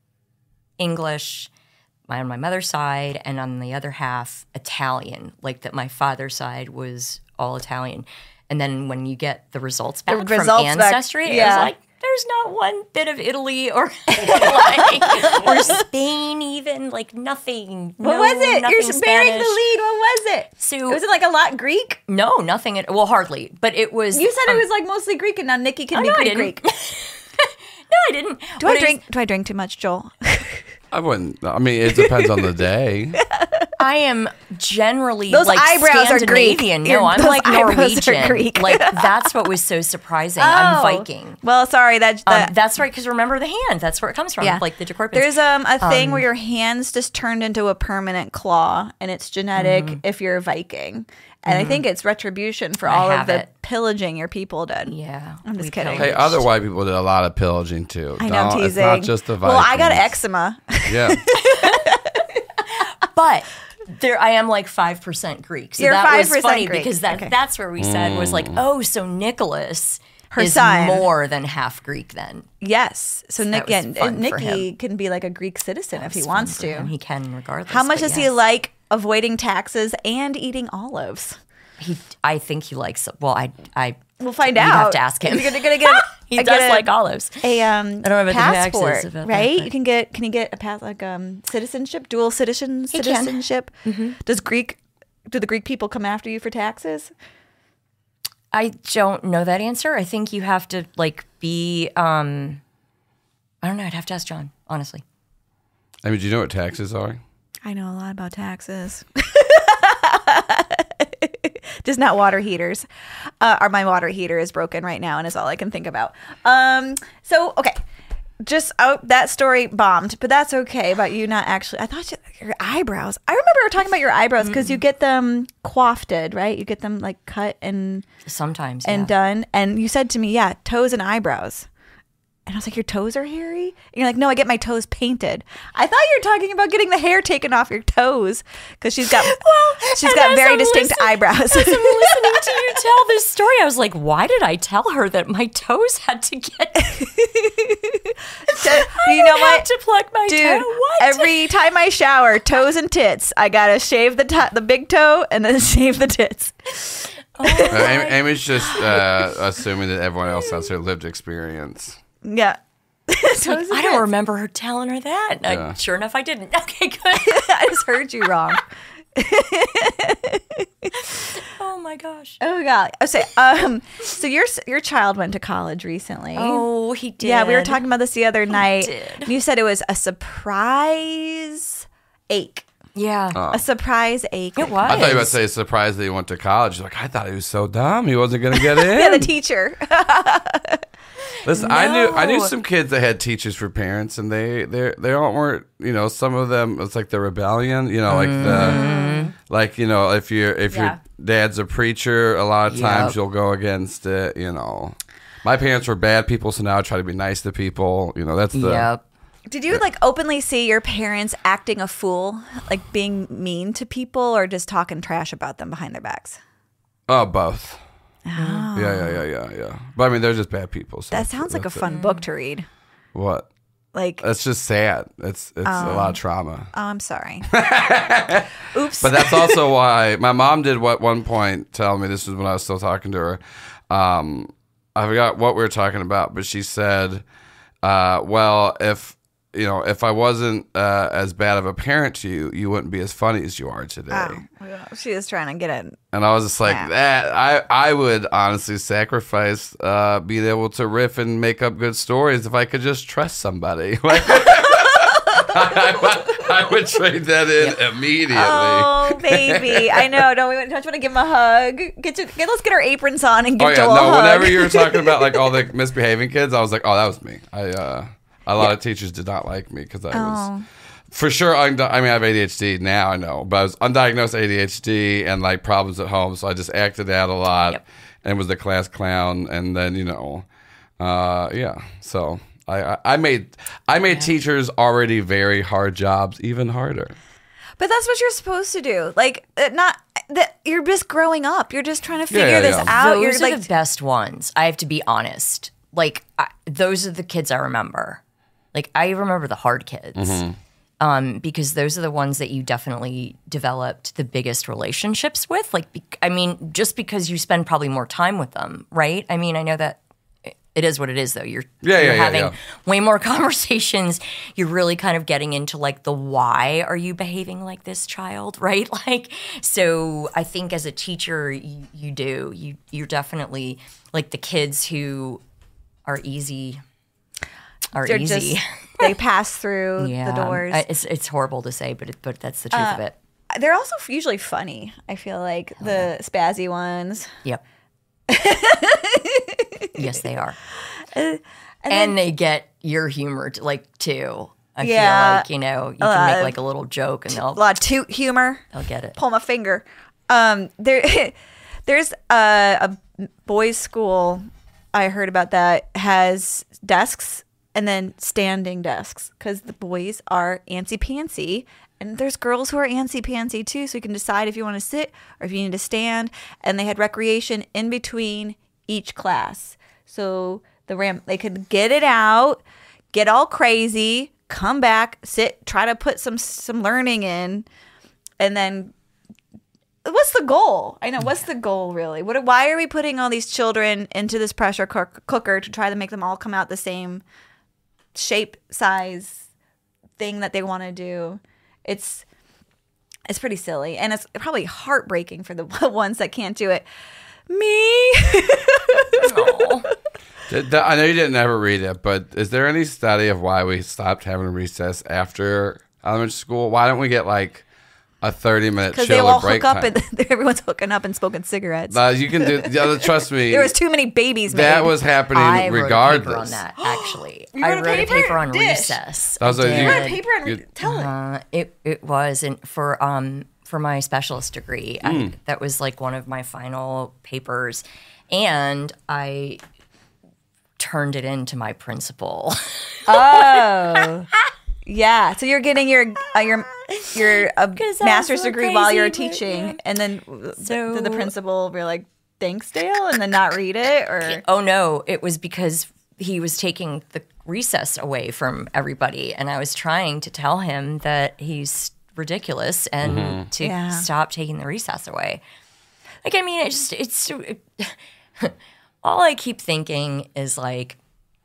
English on my mother's side, and on the other half Italian. Like that, my father's side was all Italian. And then when you get the results back The from results back, Ancestry, it yeah. was like, there's not one bit of Italy or like, or Spain even, like nothing. What no, was it? nothing You're bearing the Spanish. lead. What was it? So Was it like a lot Greek? no, nothing. At, well, hardly. But it was. You said um, it was like mostly Greek, and now Nikki can oh, be no, I Greek. didn't. Greek. No, I didn't. Do I drink? Do I drink too much, Joel? I wouldn't. I mean, it depends on the day. I am generally Those like eyebrows are Greek. Scandinavian. Your- No, I'm those like eyebrows are Norwegian. Greek. Like that's what was so surprising. I'm Viking. Well, sorry that. Um, that that's right, because remember the hand. That's where it comes from. Yeah. Like the Jacorpins. There's um a thing where your hands just turned into a permanent claw, and it's genetic Mm-hmm. if you're a Viking. And I think it's retribution for all I of have the it. pillaging your people did. Yeah, I'm just we kidding. Hey, pillaged. other white people did a lot of pillaging too. I know, I'm Don't- teasing. It's not just the Vikings. Well, I got eczema. Yeah. But there, I am like five percent Greek. So You're that was five percent funny Greek. because that Okay. that's where we said was like, oh, so Nicholas Her is son. more than half Greek then. Yes. So Nick, was yeah, fun for Nikki him. can be like a Greek citizen if he It's wants fun for to. him. He can regardless. How much but does he yes. like avoiding taxes and eating olives? He, I think he likes. Well, I, I. We'll find you out. have to ask him. You're gonna, gonna get. A, He a- does get a- like olives. a um I don't know about the taxes passport, about that, right? but- You can get. Can you get a pass like um citizenship, dual citizen He can. citizenship? Does Greek? Do the Greek people come after you for taxes? I don't know that answer. I think you have to like be. um I don't know. I'd have to ask John, honestly. I mean, do you know what taxes are? I know a lot about taxes. Just not water heaters. Uh, or my water heater is broken right now, and is all I can think about. Um. So okay, just oh, that story bombed, but that's okay about you not actually. I thought you, your eyebrows. I remember we were talking about your eyebrows because you get them coiffed, right? You get them like cut and Sometimes and yeah. done. And you said to me, "Yeah, toes and eyebrows." And I was like, your toes are hairy? And you're like, no, I get my toes painted. I thought you were talking about getting the hair taken off your toes because she's got Well, she's and got as very I'm distinct listening- eyebrows. As I'm listening to you tell this story, I was like, why did I tell her that my toes had to get? So, I you know don't have what? to pluck my Dude, toe. What? every time I shower, toes and tits, I gotta shave the to- the big toe and then shave the tits. Uh, Amy, Amy's just uh, assuming that everyone else has her lived experience. Yeah. Toes and I don't tits. remember her telling her that. I- Yeah. sure enough, I didn't. Okay, good. I just heard you wrong. Oh my gosh. Oh god. Oh, so, um, so your your child went to college recently. Oh, he did. Yeah, we were talking about this the other night. did. You said it was a surprise ache. Yeah, A surprise ache. it was. I thought you were about to say surprised that he went to college. Like, I thought he was so dumb. He wasn't going to get in. Yeah, the teacher. Listen, I knew I knew No. some kids that had teachers for parents, and they they they all weren't. You know, some of them it's like the rebellion. You know, like the like you know if you if Yeah. your dad's a preacher, a lot of times Yep. you'll go against it. You know, My parents were bad people, so now I try to be nice to people. You know, that's the. Yep. Did you like openly see your parents acting a fool, like being mean to people, or just talking trash about them behind their backs? Oh, both. Oh. Yeah, yeah, yeah, yeah, yeah. But I mean, they're just bad people. So That sounds like a that's fun it. book to read. What? Like, That's just sad. It's it's a lot of trauma. oh, I'm sorry. Oops. But that's also why my mom did what one point tell me, this was when I was still talking to her. Um, I forgot what we were talking about, but she said, uh, well, if you know, if I wasn't uh, as bad of a parent to you, you wouldn't be as funny as you are today. Oh, she was trying to get it. And I was just like, Yeah. that. I, I would honestly sacrifice uh, being able to riff and make up good stories if I could just trust somebody. Like, I, I, I would trade that in yep. immediately. Oh, baby. I know. Don't we don't you want to give him a hug? Get, to, get Let's get our aprons on and give oh, yeah. Joel a no, hug. Whenever you were talking about like all the misbehaving kids, I was like, oh, that was me. I uh, A lot yeah. of teachers did not like me because I oh. was... For sure, I mean, I have A D H D now, I know. But I was undiagnosed A D H D and, like, problems at home. So I just acted out a lot yep. and was the class clown. And then, you know, uh, yeah. So I, I made I made yeah. teachers already very hard jobs even harder. But that's what you're supposed to do. Like, not... that you're just growing up. You're just trying to figure yeah, yeah, this yeah. out. Those you're are like, the best ones. I have to be honest. Like, I, those are the kids I remember. Like, I remember the hard kids. Mm-hmm. Um, because those are the ones that you definitely developed the biggest relationships with. Like, be- I mean, just because you spend probably more time with them, right? I mean, I know that it is what it is, though. You're, yeah, you're yeah, having yeah, yeah. way more conversations. You're really kind of getting into, like, the why are you behaving like this, child, right? Like, so I think as a teacher, you, you do. You, you're definitely, like, the kids who are easy are They're easy. Just, they pass through yeah. the doors. I, it's it's horrible to say, but it, but that's the truth uh, of it. They're also usually funny. I feel like oh, the yeah. spazzy ones. Yep. Yes, they are. Uh, and, then, and they get your humor, t- like too. I yeah, feel like you know you can make like a little joke, and they'll a lot of toot humor. They'll get it. Pull my finger. Um, there, there's a, a boys' school. I heard about that has desks. And then standing desks, because the boys are antsy-pantsy. And there's girls who are antsy-pantsy too, so you can decide if you want to sit or if you need to stand. And they had recreation in between each class. So the ram they could get it out, get all crazy, come back, sit, try to put some some learning in, and then what's the goal? I know, what's the goal really? What? Why are we putting all these children into this pressure cook- cooker to try to make them all come out the same shape, size thing that they want to do? It's it's pretty silly, and it's probably heartbreaking for the ones that can't do it. Me. Did that, I know you didn't ever read it, but is there any study of why we stopped having recess after elementary school? Why don't we get like a thirty minute chill because they all break hook up time? and everyone's hooking up and smoking cigarettes. Uh, you can do. Yeah, trust me. There was too many babies. That made. was happening I regardless. wrote a paper on that, actually. You I wrote a wrote paper? a paper on Dish. recess. That was I a- did. You wrote a paper on. You- Tell it. Uh, it it was, and for um for my specialist degree, I, Mm. that was like one of my final papers, and I turned it in to my principal. Oh. Yeah, so you're getting your uh, your your uh, 'Cause I master's was so degree while you're crazy, but teaching, yeah. and then So- did the principal be like, "Thanks, Dale," and then not read it, or Oh no, it was because he was taking the recess away from everybody, and I was trying to tell him that he's ridiculous and Mm-hmm. to Yeah. stop taking the recess away. Like, I mean, it's just it's it, all I keep thinking is like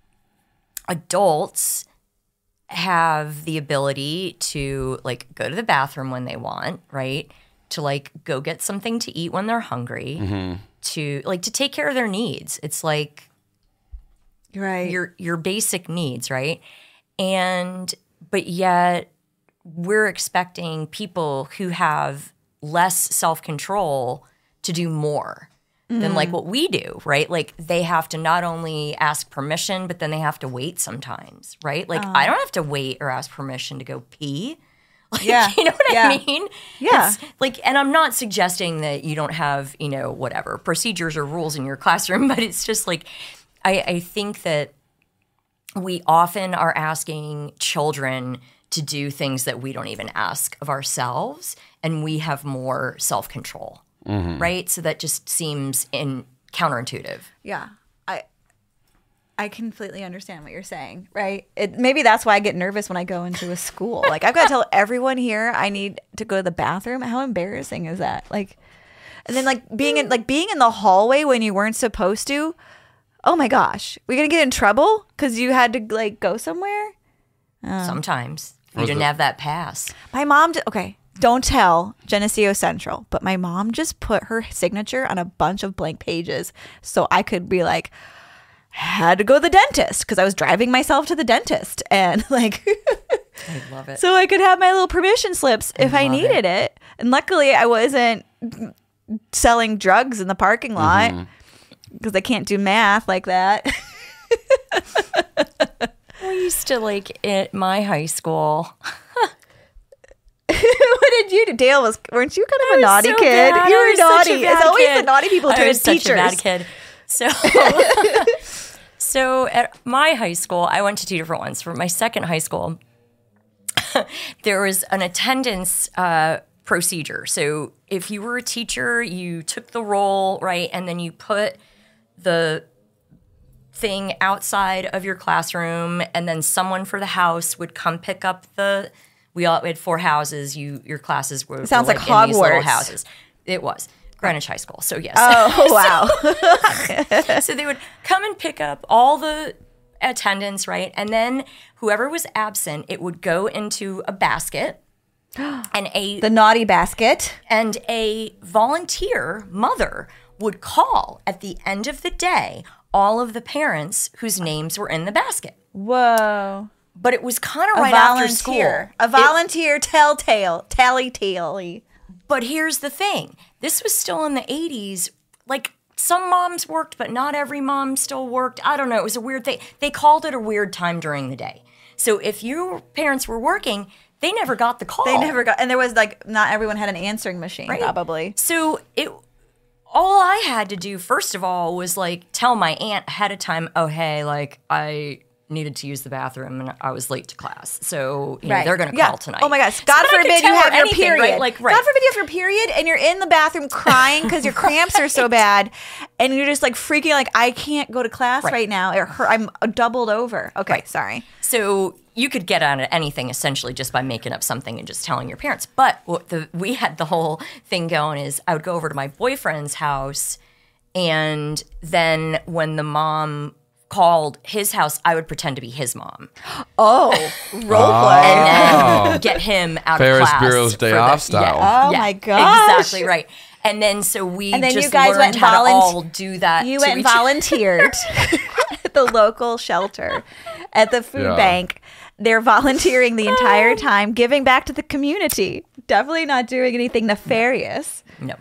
adults have the ability to like go to the bathroom when they want, right? To like go get something to eat when they're hungry, Mm-hmm. to like to take care of their needs. It's like right. your your basic needs, right? And but yet we're expecting people who have less self-control to do more than like what we do, right? Like they have to not only ask permission, but then they have to wait sometimes, right? Like I don't have to wait or ask permission to go pee. Like, Yeah. you know what Yeah. I mean? Yeah. It's like, and I'm not suggesting that you don't have, you know, whatever procedures or rules in your classroom, but it's just like, I, I think that we often are asking children to do things that we don't even ask of ourselves, and we have more self-control, mm-hmm. right? So that just seems in counterintuitive. Yeah. I I completely understand what you're saying, right? It, maybe that's why I get nervous when I go into a school. Like, I've got to tell everyone here I need to go to the bathroom. How embarrassing is that? Like, and then like being in like being in the hallway when you weren't supposed to. Oh my gosh, we gonna get in trouble because you had to like go somewhere? Oh. Sometimes you didn't have that pass. My mom, d- okay, don't tell Geneseo Central, but my mom just put her signature on a bunch of blank pages so I could be like, had to go to the dentist because I was driving myself to the dentist, and like, I love it. So I could have my little permission slips if I, I needed it. it. And luckily, I wasn't selling drugs in the parking lot because mm-hmm. I can't do math like that. We used to, like, at my high school. What did you do? Dale, was weren't you kind of a naughty so kid? Bad. You were naughty. It's always kid. the naughty people turn teachers. I was such a bad kid. So, so at my high school, I went to two different ones. For my second high school, there was an attendance uh, procedure. So if you were a teacher, you took the roll, right, and then you put the thing outside of your classroom, and then someone for the house would come pick up the. We all we had four houses. You your classes were, sounds were like, like in these little Hogwarts. houses. It was Greenwich High School. So yes. Oh wow. so, so they would come and pick up all the attendance, right, and then whoever was absent, it would go into a basket, and a the naughty basket, and a volunteer mother would call at the end of the day all of the parents whose names were in the basket. Whoa. But it was kind of right after school. A volunteer it, telltale, tally-tally. But here's the thing. This was still in the eighties. Like, some moms worked, but not every mom still worked. I don't know. It was a weird thing. They called it a weird time during the day. So if your parents were working, they never got the call. They never got, and there was like, not everyone had an answering machine, right? Probably. So it... all I had to do, first of all, was like tell my aunt ahead of time, oh, hey, like I needed to use the bathroom and I was late to class. So you know, right. they're going to yeah. call tonight. Oh my gosh. God so forbid you have your anything, period. Right? Like, right. God forbid you have your period and you're in the bathroom crying because your cramps are so bad and you're just like freaking like, I can't go to class right, right now. It hurt. I'm doubled over. Okay, right. Sorry. So you could get out of anything essentially just by making up something and just telling your parents. But what the, we had the whole thing going is I would go over to my boyfriend's house, and then when the mom called his house, I would pretend to be his mom. Oh, role play. And then get him out Ferris of class. Ferris Bueller's Day Off style. Yeah. Oh yeah, my gosh. Exactly right. And then so we and then just you guys learned went how volunteer- to all do that. You to went and volunteered at the local shelter, at the food yeah. bank. They're volunteering the entire time, giving back to the community. Definitely not doing anything nefarious. No.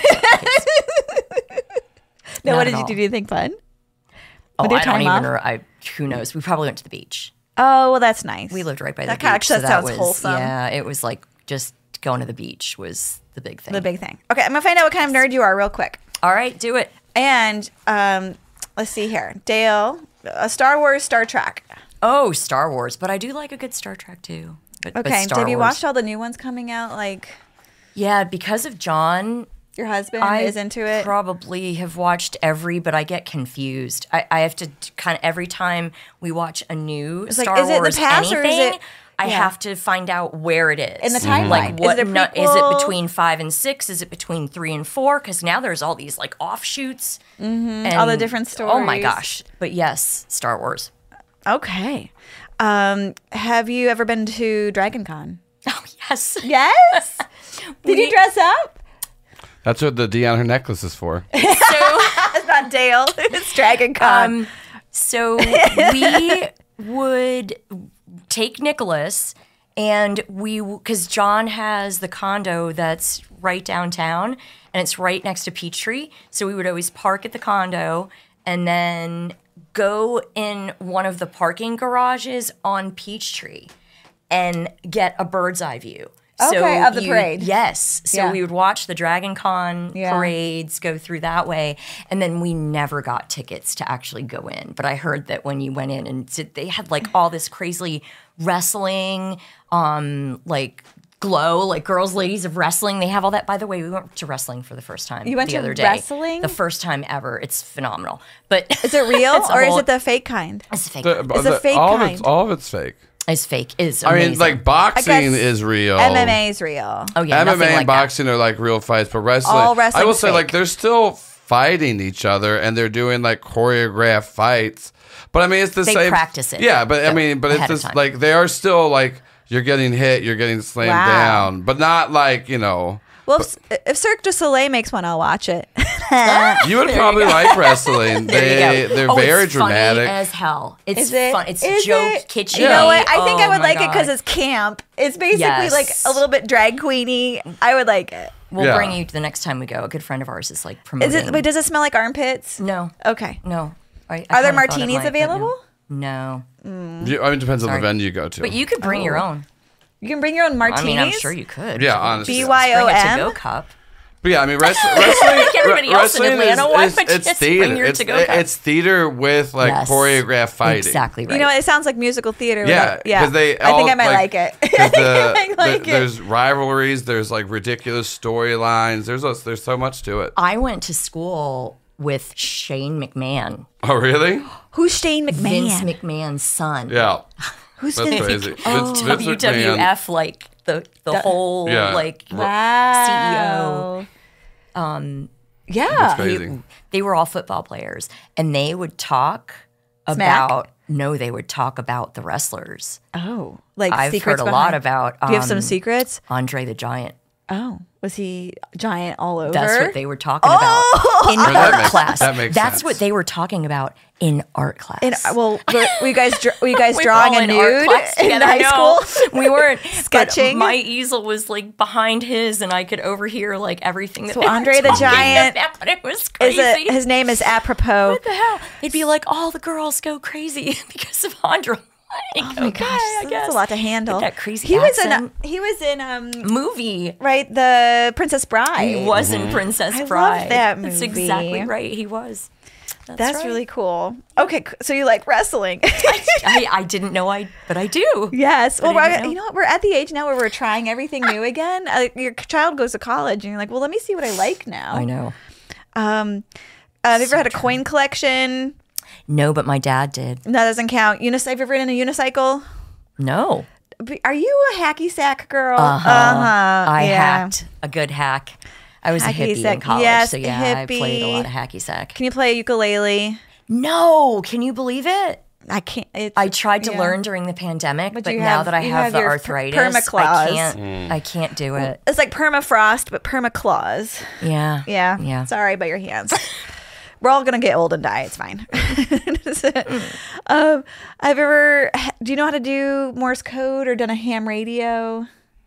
No, Not what did at you do? all. Do you think fun? Oh, With your I don't time even off? know. I, who knows? We probably went to the beach. Oh, well, that's nice. We lived right by the that beach. Actually, so that that sounds was, wholesome. Yeah, it was like just going to the beach was the big thing. The big thing. Okay, I'm going to find out what kind of nerd you are real quick. All right, do it. And um, let's see here. Dale, uh, Star Wars, Star Trek. Oh, Star Wars. But I do like a good Star Trek, too. But, but Okay, Star have you Wars. watched all the new ones coming out? Like, Yeah, because of John, your husband I is into it? probably have watched every, but I get confused. I, I have to kind of, every time we watch a new It's like, Star is it the Wars past or is anything, it- I yeah. have to find out where it is. In the timeline. Like, Is what it a nu- is prequel? it between five and six? Is it between three and four? Because now there's all these, like, offshoots. Mm-hmm. All the different Oh, my stories. gosh. But yes, Star Wars. Okay. Um, have you ever been to Dragon Con? Oh, yes. Yes? Did We- you dress up? That's what the D on her necklace is for. So... It's not Dale. It's Dragon Con. Um, so we would take Nicholas, and we, because John has the condo that's right downtown, and it's right next to Peachtree. So we would always park at the condo and then go in one of the parking garages on Peachtree and get a bird's eye view. Okay, of the you- parade. Yes. So Yeah. we would watch the Dragon Con Yeah. parades go through that way. And then we never got tickets to actually go in. But I heard that when you went in and did- they had like all this crazy wrestling, um, like glow, like girls, ladies of wrestling. They have all that. By the way, we went to wrestling for the first time You went the to other day. wrestling? The first time ever. It's phenomenal. But Is it real it's a or is whole- it the fake kind? It's fake. The- It's a the- fake all Of kind. it's, all of it's fake. It's fake. It's I amazing. mean, like boxing I guess is real. M M A is real. oh yeah, M M A nothing and like that. boxing are like real fights, but wrestling. All I wrestling's will say, fake. like, they're still fighting each other and they're doing like choreographed fights. But I mean, it's the They same. practice it. Yeah, but I mean, but it's ahead of just time. like they are still like you're getting hit, you're getting slammed Wow. down, but not like you know. Well, if, if Cirque du Soleil makes one, I'll watch it. You would probably like wrestling. There They you go. they're Oh, very it's funny dramatic. as hell. It's Is it? fun. It's Is joke it? kitschy. You know what? I think I Oh would my like it because God. it's camp. It's basically Yes. like a little bit drag queeny. I would like it. We'll Yeah. bring you the next time we go. A good friend of ours is like promoting. Is it? Wait, does it smell like armpits? no, Okay. no. I, I Are there kinda thought it martinis might, but no. available? No, You- I mean, it depends on the Sorry. venue you go to. but you could bring your Oh. own. You can bring your own martinis. I mean, I'm sure you could. Yeah, honestly. B Just Y O bring a M? to-go cup. But yeah, I mean, wrestling. wrestling Like everybody else in wrestling Atlanta, is- why is- would you it's just bring theater. your It's, to-go cup? it's theater with like Yes. choreographed fighting. Exactly right. You know, what? It sounds like musical theater. Yeah, without- yeah. because they. I think all, I might like, it. I 'cause think I the- might like the- it. There's rivalries. There's like ridiculous storylines. There's a, there's so much to it. I went to school with Shane McMahon, Oh really? Who's Shane McMahon? Vince McMahon's son. Yeah. Who's That's Vince? crazy. Oh. Vince, Vince W W McMahon. F, like the the whole Yeah. like Wow. C E O. Um, Yeah. That's crazy. They, they were all football players, and they would talk Smack? about. No, they would talk about the wrestlers. Oh, like I've secrets heard a lot behind- about. Um, Do you have some secrets? Andre the Giant. Oh, was he giant all over? That's what they were talking Oh! about in Well, that art makes- class. that makes That's sense. what they were talking about in art class. And, uh, well, were, were you guys dr- were you guys We were drawing all a in art nude class in together. high No, school? we weren't Sketching? But my easel was like behind his, and I could overhear like everything. That So they were Andre the talking Giant about. It was Is crazy. it, his name is apropos. What the hell? It'd be like all the girls go crazy because of Andre. Like, Oh my okay, gosh, I that's guess a lot to handle. With that crazy he was in accent. he was in um movie. right the Princess Bride. He was in Princess I love Bride. that That's movie. exactly right. He was. That's, That's right. really cool. Okay, c- so you like wrestling? I, I didn't know I, but I do. Yes. Well, But I we're, didn't know. you know what? We're at the age now where we're trying everything new again. Uh, your child goes to college, and you're like, well, let me see what I like now. I know. Um, uh, have you ever had a coin collection? No, but my dad did. That doesn't count. Unis- have you ever ridden a unicycle? No. B- Are you a hacky sack girl? Uh-huh. Uh-huh. I yeah. hacked a good hack. I was a Hacky hippie sack. in college, Yes, so yeah, I hippie. played a lot of hacky sack. Can you play a ukulele? No, can you believe it? I can't. It's, I tried to yeah. learn during the pandemic, But but, you now have- that I you have, have the your per- arthritis, permaclaws. I can't. I can't do it. It's like permafrost, but permaclaws. Yeah. Yeah. Yeah. Sorry about your hands. We're all gonna get old and die. It's fine. um, I've ever. Do you know how to do Morse code or done a ham radio?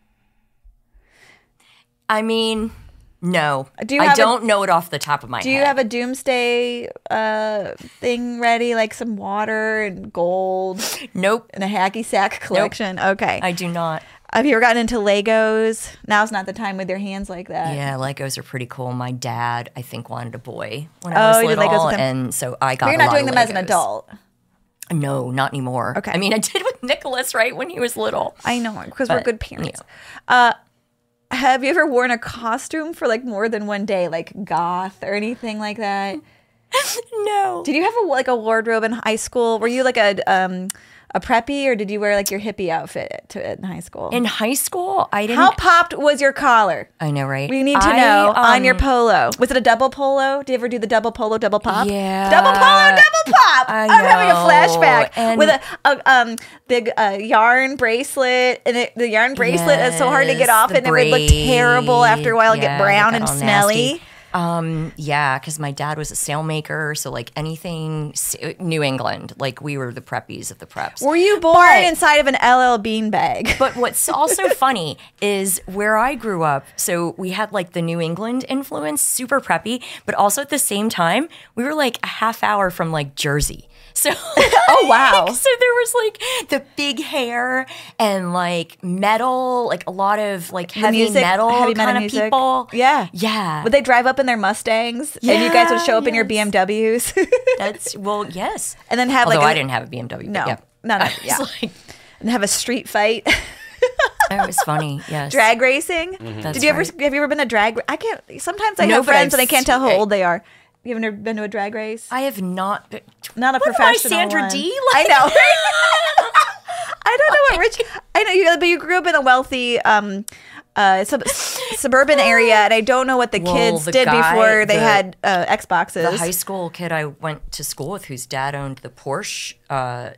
I mean, no. Do you I have a- don't know it off the top of my Do head. you have a doomsday uh, thing ready, like some water and gold Nope. and a hacky sack collection? Okay. I do not. Have you ever gotten into Legos? Now's not the time with your hands like that. Yeah, Legos are pretty cool. My dad, I think, wanted a boy when Oh, I was you did little, Legos with him. and so I got. But you're a not lot doing of them as an Legos. adult. No, not anymore. Okay. I mean, I did with Nicholas right when he was little. I know, because we're But, good parents. Uh, have you ever worn a costume for like more than one day, like goth or anything like that? No. Did you have a like a wardrobe in high school? Were you like a um a preppy, or did you wear like your hippie outfit to in high school? In high school, I didn't. How popped was your collar? I know, right? We need to I, know on um, your polo. Was it a double polo? Do you ever do the double polo, double pop? Yeah. double polo, double pop. I am having a know. flashback And- with a, a um big uh, yarn bracelet, and it, the yarn bracelet is so hard to get Yes, off, the and it would look terrible after a while, and braid. get Yeah, brown it and got all smelly. nasty. Um, yeah, because my dad was a sailmaker, so like anything s- New England, like we were the preppies of the preps. Were you born But- inside of an L L Bean bag? But what's also funny is where I grew up, so we had like the New England influence, super preppy, but also at the same time, we were like a half hour from like Jersey. So, Oh, wow. so there was like the big hair and like metal, like a lot of like heavy music- metal heavy metal kind of music. people. Yeah. Yeah. Would they drive up in their Mustangs and you guys would show up in your yes. B M Ws? That's, well, yes. And then have Although like a- I didn't have a B M W. No. But yeah. No, no, I was yeah. like, and have a street fight. it was funny. Yes. Drag racing. That's Did you ever right. have you ever been to drag? I can't. Sometimes I No, have but friends I've and I can't tell how seen- old they are. You ever been to a drag race? I have not. Been, Not a what am I, professional Sandra one. D? I know. I don't know what rich. I know you, but you grew up in a wealthy um, uh, sub- suburban area, and I don't know what the Well, kids the did guy- before they the- had uh, Xboxes. The high school kid I went to school with, whose dad owned the Porsche uh,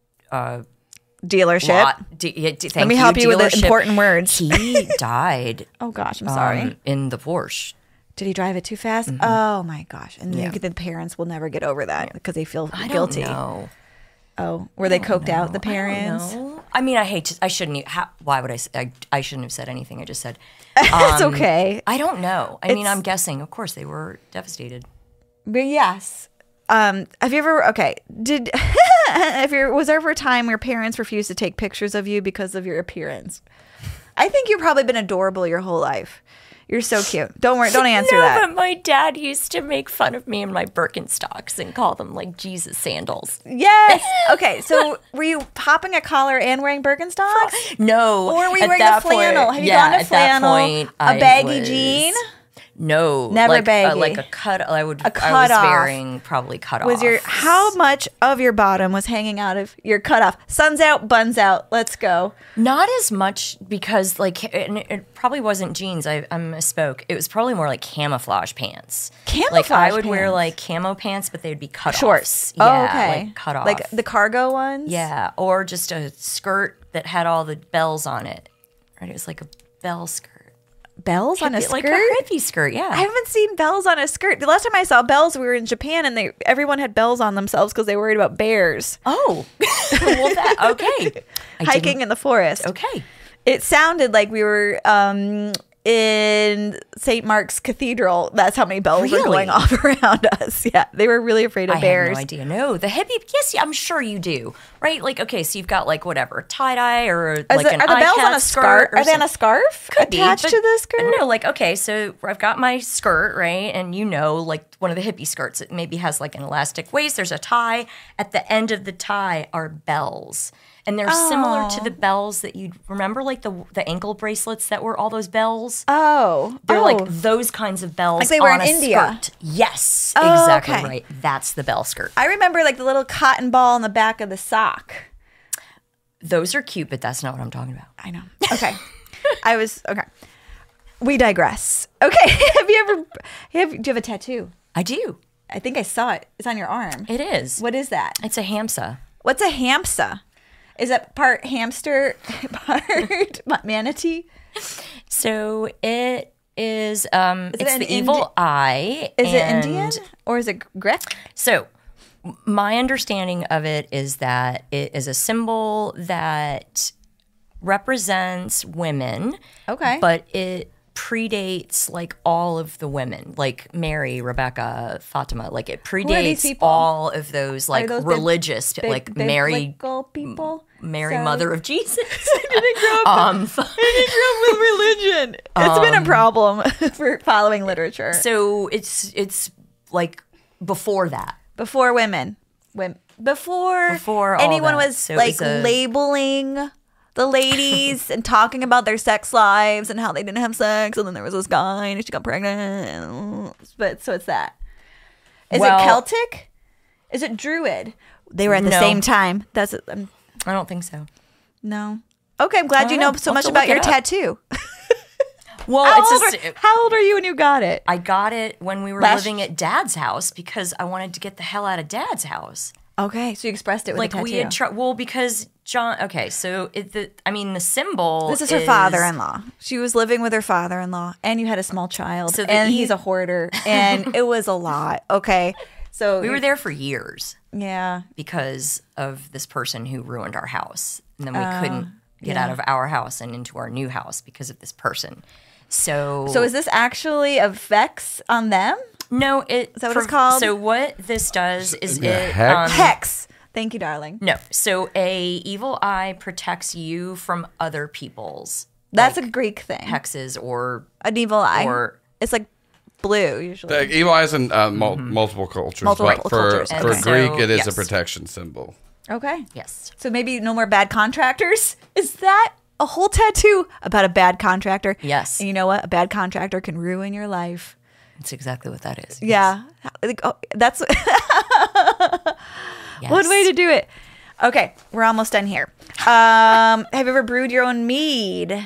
dealership. lot. D- yeah, d- thank Let me help you with the dealership. important words. He died. Oh gosh, I'm sorry. um, in the Porsche. Did he drive it too fast? Oh my gosh! And Yeah. the, the parents will never get over that because they feel I guilty. don't know. Oh, were they coked out? The I don't parents? know. I mean, I hate to. I shouldn't. e- How, why would I, s- I? I shouldn't have said anything. I just said. It's um, okay. I don't know. I mean, It's- I'm guessing. Of course, they were devastated. But yes. Um, have you ever? Okay. Did if you was there ever a time where parents refused to take pictures of you because of your appearance? I think you've probably been adorable your whole life. You're so cute. Don't worry. Don't answer no, that. but my dad used to make fun of me in my Birkenstocks and call them like Jesus sandals. Yes. Okay. So were you popping a collar and wearing Birkenstocks? No. Or were you at wearing a that flannel? point- Have you yeah, gone to at that flannel? point, A I baggy was- jean? No, Never like, baggy. Uh, like a cut. I would. A I cut was off. wearing probably cut Was off. your how much of your bottom was hanging out of your cutoff? Sun's out, buns out. Let's go. Not as much because like it, it probably wasn't jeans. I, I misspoke. It was probably more like camouflage pants. Camouflage Like I would wear pants. like camo pants, but they'd be cut Shorts. offs. Yeah, oh, okay. like cut off. Like the cargo ones. yeah, or just a skirt that had all the bells on it. Right, it was like a bell skirt. Bells on a skirt. Like a hippie skirt, yeah. I haven't seen bells on a skirt. The last time I saw bells, we were in Japan, and they everyone had bells on themselves because they were worried about bears oh, well, that okay. I hiking didn't- in the forest. Okay. It sounded like we were um, in Saint Mark's Cathedral. That's how many bells were Really? going off around us. Yeah, they were really afraid of I bears. have no idea. No, the hippie. Yes, yeah, I'm sure you do. Right? Like, okay, so you've got like whatever tie dye or Is like it- an are the bells eye on a cap scarf? or Are they on a something. scarf Could be, attached but- to the skirt? No, like okay, so I've got my skirt, right? And you know, like one of the hippie skirts, it maybe has like an elastic waist. There's a tie. At the end of the tie are bells. And they're similar to the bells that you remember, like the the ankle bracelets that were all those bells. Oh, They're oh. like those kinds of bells Like they were on in a India. skirt. Yes, Oh, exactly okay. right. That's the bell skirt. I remember like the little cotton ball on the back of the sock. Those are cute, but that's not what I'm talking about. I know. Okay. I was okay. We digress. Okay. Have you ever have do you have a tattoo? I do. I think I saw it. It's on your arm. It is. What is that? It's a hamsa. What's a hamsa? Is that part hamster, part manatee? So it is. Um, it it's an the evil Indi- eye. Is it and- Indian or is it Greek? So my understanding of it is that it is a symbol that represents women. Okay. But it predates like all of the women, like Mary, Rebecca, Fatima. Like it are these predates people? all of those like those bib- religious, Big- like Mary, biblical people. Mary, So- Mother of Jesus. didn't grow up. um, with religion. It's been a problem for following literature. so it's it's like before that. Before women, women before Before all anyone that. was So it like was a- labeling the ladies and talking about their sex lives and how they didn't have sex, and then there was this guy and she got pregnant. But so it's that. Is Well- it Celtic? Is it Druid? They were at the No. same time. That's um, I don't think so. no. Okay, I'm glad I you don't know know. so I'll have much to about look your it up. tattoo. Well, How it's old, just, are, how old are you when you got it? I got it when we were Last- living at Dad's house because I wanted to get the hell out of Dad's house. Okay, so you expressed it with Like a tattoo. we had tried. Well, because John. Okay, so it, the I mean the symbol. This is her father-in-law. She was living with her father-in-law, and you had a small child, So the and e- he's a hoarder, and it was a lot. Okay, so We were there for years Yeah, because of this person who ruined our house, and then we couldn't get out of our house and into our new house because of this person. So, so is this actually effects on them? No, it, Is that what it's called? So what this does is Yeah, it hex? um, Hex. Thank you, darling. no. So a evil eye protects you from other people's That's like, a Greek thing. hexes or An evil eye. or It's like blue usually. The evil eyes in uh, mul- multiple cultures, Multiple but for, cultures, for okay. Greek, So, it is a yes. protection symbol. Okay. yes. So maybe no more bad contractors? Is that a whole tattoo about a bad contractor? Yes. And you know what? A bad contractor can ruin your life. That's exactly what that is. Yeah. Like, oh, that's Yes. one way to do it. Okay. We're almost done here. Um, have you ever brewed your own mead?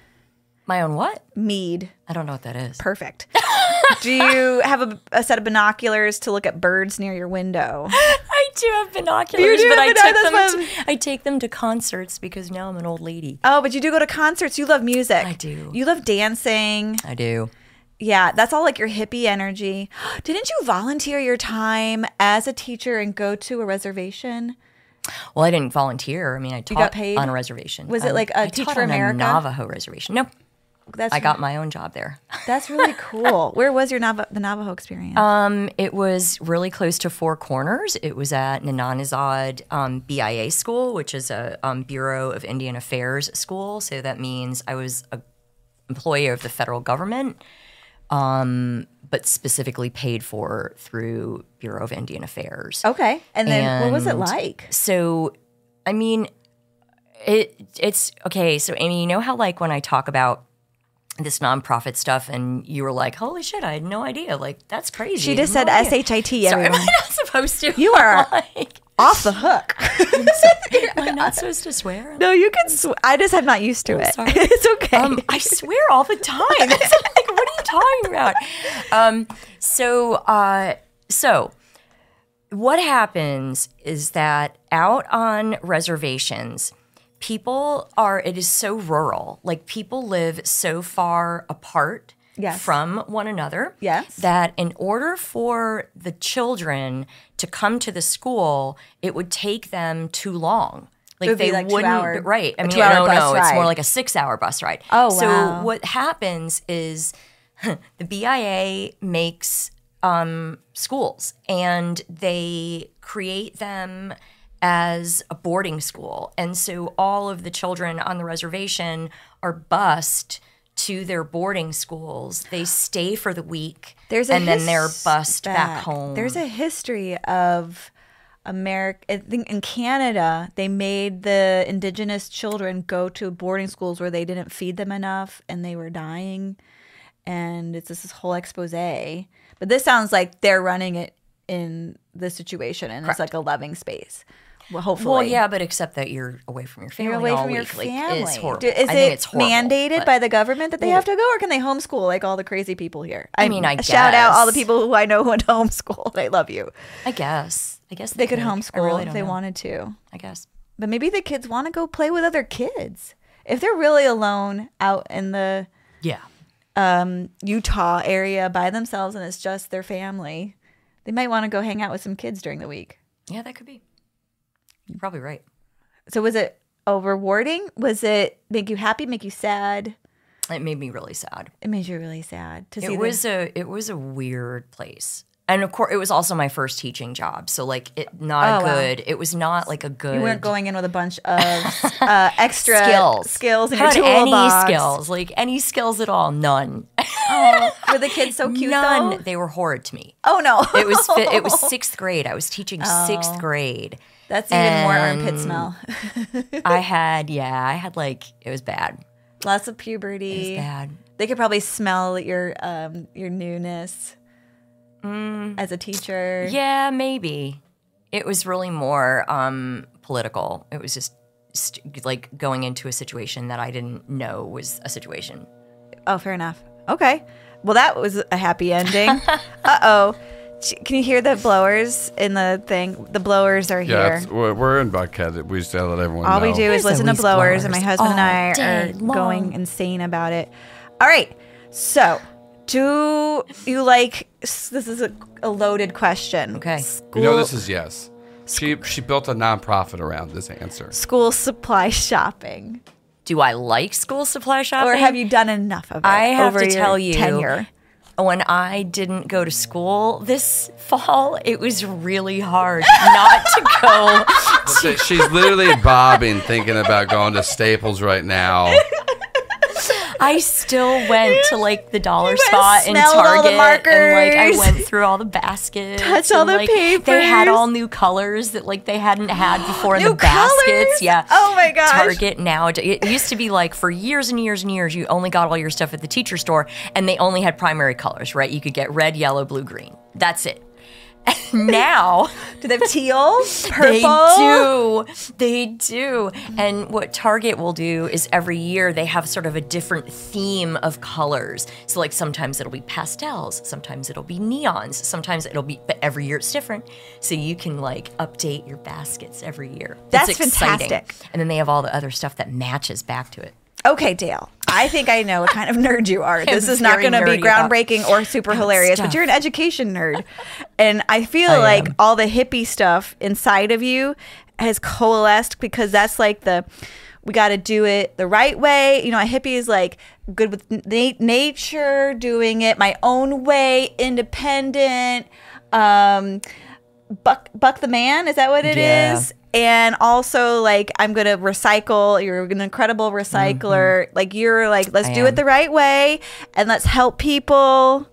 My own what? Mead. I don't know what that is. Perfect. Do you have a, a set of binoculars to look at birds near your window? I do have binoculars, You do but have I binoculars, took them. that's To, I take them to concerts because now I'm an old lady. Oh, but you do go to concerts. You love music. I do. You love dancing. I do. Yeah, that's all like your hippie energy. Didn't you volunteer your time as a teacher and go to a reservation? Well, I didn't volunteer. I mean, I taught got paid? on a reservation. Was it Um, like a I Teach taught for on America? a Navajo reservation. Nope. That's I got my own job there. That's really cool. Where was your Nava- the Navajo experience? Um, it was really close to Four Corners. It was at Nananazad um, B I A school, which is a um, Bureau of Indian Affairs school. So that means I was an employee of the federal government, um, but specifically paid for through Bureau of Indian Affairs. okay. And then what was it and- like? So, I mean, it it's okay. So, Amy, you know how like when I talk about this nonprofit stuff, and you were like, "Holy shit, I had no idea! Like that's crazy." She just I said had no S idea." H I T, Sorry, am everyone. I not supposed to? You are like, off the hook. am I not supposed to swear? No, you can sw- I just am not used to it. sorry. It's okay. Um, I swear all the time. It's like, what are you talking about? Um, so, uh, so what happens is that out on reservations, people are. It is so rural. Like people live so far apart. Yes. From one another. Yes. That in order for the children to come to the school, it would take them too long. Like would be they like wouldn't two-hour- right. I a mean, two-hour no, bus no, it's more ride. like a six-hour bus ride. Oh, so wow. what happens is the B I A makes um, schools and they create them as a boarding school, and so all of the children on the reservation are bused to their boarding schools. They stay for the week, There's a and then they're his- bused back home. There's a history of America. I think in Canada, they made the indigenous children go to boarding schools where they didn't feed them enough and they were dying. And it's this whole expose. But this sounds like they're running it in the situation and it's like a loving space. Well, hopefully. Well, yeah, but except that you're away from your family You're away all from your week. Like, family. it's horrible. Do- is I it think it's horrible, mandated but- by the government that they have to go, or can they homeschool like all the crazy people here? I mean, I shout out all the guess. people who I know who went to homeschool. They love you. I guess. I guess They could I homeschool really if don't they know. wanted to, I guess. but maybe the kids want to go play with other kids. If they're really alone out in the Yeah. Utah area by themselves and it's just their family, they might want to go hang out with some kids during the week. Yeah, that could be. You're probably right. So was it oh, rewarding? Was it make you happy, make you sad? It made me really sad. It made you really sad to see. It was a it was a weird place. And of course, it was also my first teaching job. So like, it not Oh, a wow. good. It was not like a good. You weren't going in with a bunch of uh, extra skills. skills in your Had toolbox. any skills, like any skills at all? None. Oh, were the kids so cute None. though? They were horrid to me. Oh no, It was fi- it was sixth grade. I was teaching Oh. sixth grade. That's even more And armpit smell. I had yeah, I had like it was bad. Lots of It was puberty. bad. They could probably smell your um your newness as a teacher. Yeah, maybe. It was really more um, political. It was just st- like going into a situation that I didn't know was a situation. Oh, fair enough. Okay. Well, that was a happy ending. uh oh. Can you hear the blowers in the thing? The blowers are Yeah, here. it's, we're, we're in Buckhead. We just gotta let everyone All know. we do is There's listen to always blowers, and my blowers husband and all I day are long. going insane about it. All right. So, do you like? This is a, a loaded question. Okay. You School, know this is yes. She she built a nonprofit around this answer. school supply shopping, Do I like school supply shopping? or have you done enough of it? I have over to your tell you, tenure. when I didn't go to school this fall, it was really hard not to go. So she's literally bobbing, thinking about going to Staples right now. I still went to like the dollar went spot and in smelled all the Target, and like I markers. went through all the baskets, Touched all and, the like, They had papers. all new colors that like they hadn't had before in New the baskets. colors? Yeah. Oh my gosh. Target now. It used to be like for years and years and years, you only got all your stuff at the teacher store, and they only had primary colors, right? You could get red, yellow, blue, green. That's it. Now Do they have teal? Purple? they do. They do. And what Target will do is every year they have sort of a different theme of colors. So like sometimes it'll be pastels, sometimes it'll be neons, sometimes it'll be, but every year it's different. So you can like update your baskets every year. That's it's exciting. fantastic. And then they have all the other stuff that matches back to it. Okay, Dale. I think I know what kind of nerd you are. This is not very going to be nerdy about groundbreaking or super hilarious, stuff. but you're an education nerd. And I feel I like am. all the hippie stuff inside of you has coalesced because that's like the, we got to do it the right way. You know, a hippie is like good with na- nature, doing it my own way, independent. Um, Buck, Buck the man, is that what it is? Yeah. And also, like, I'm going to recycle. You're an incredible recycler. Mm-hmm. Like, you're like, let's I do am. it the right way and let's help people.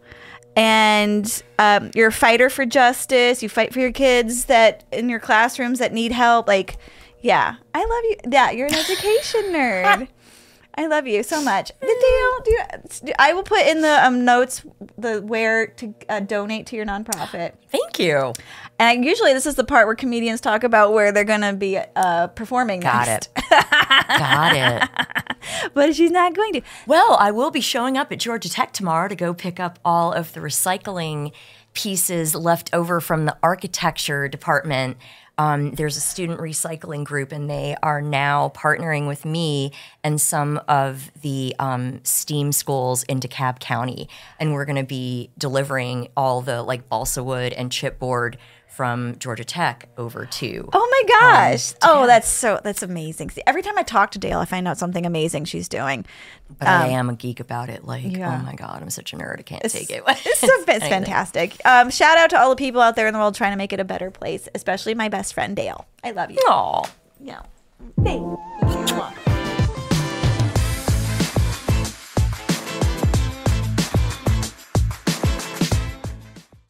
And um, you're a fighter for justice. You fight for your kids that in your classrooms that need help. Like, yeah, I love you. Yeah, you're an education nerd. I love you so much. The deal, do you, I will put in the um, notes the where to uh, donate to your nonprofit. Thank you. And usually this is the part where comedians talk about where they're going to be uh, performing Got next. it. Got it. But she's not going to. Well, I will be showing up at Georgia Tech tomorrow to go pick up all of the recycling pieces left over from the architecture department. Um, there's a student recycling group, and they are now partnering with me and some of the um, STEAM schools in DeKalb County. And we're going to be delivering all the like balsa wood and chipboard from Georgia Tech over to. Oh my gosh. Um, oh, that's so, that's amazing. See, every time I talk to Dale, I find out something amazing she's doing. But I am a geek about it. Like, yeah. oh my God, I'm such a nerd. I can't It's, take it. it's, so, it's fantastic. Um, shout out to all the people out there in the world trying to make it a better place, especially my best friend, Dale. I love you. Aw. Yeah. Thanks.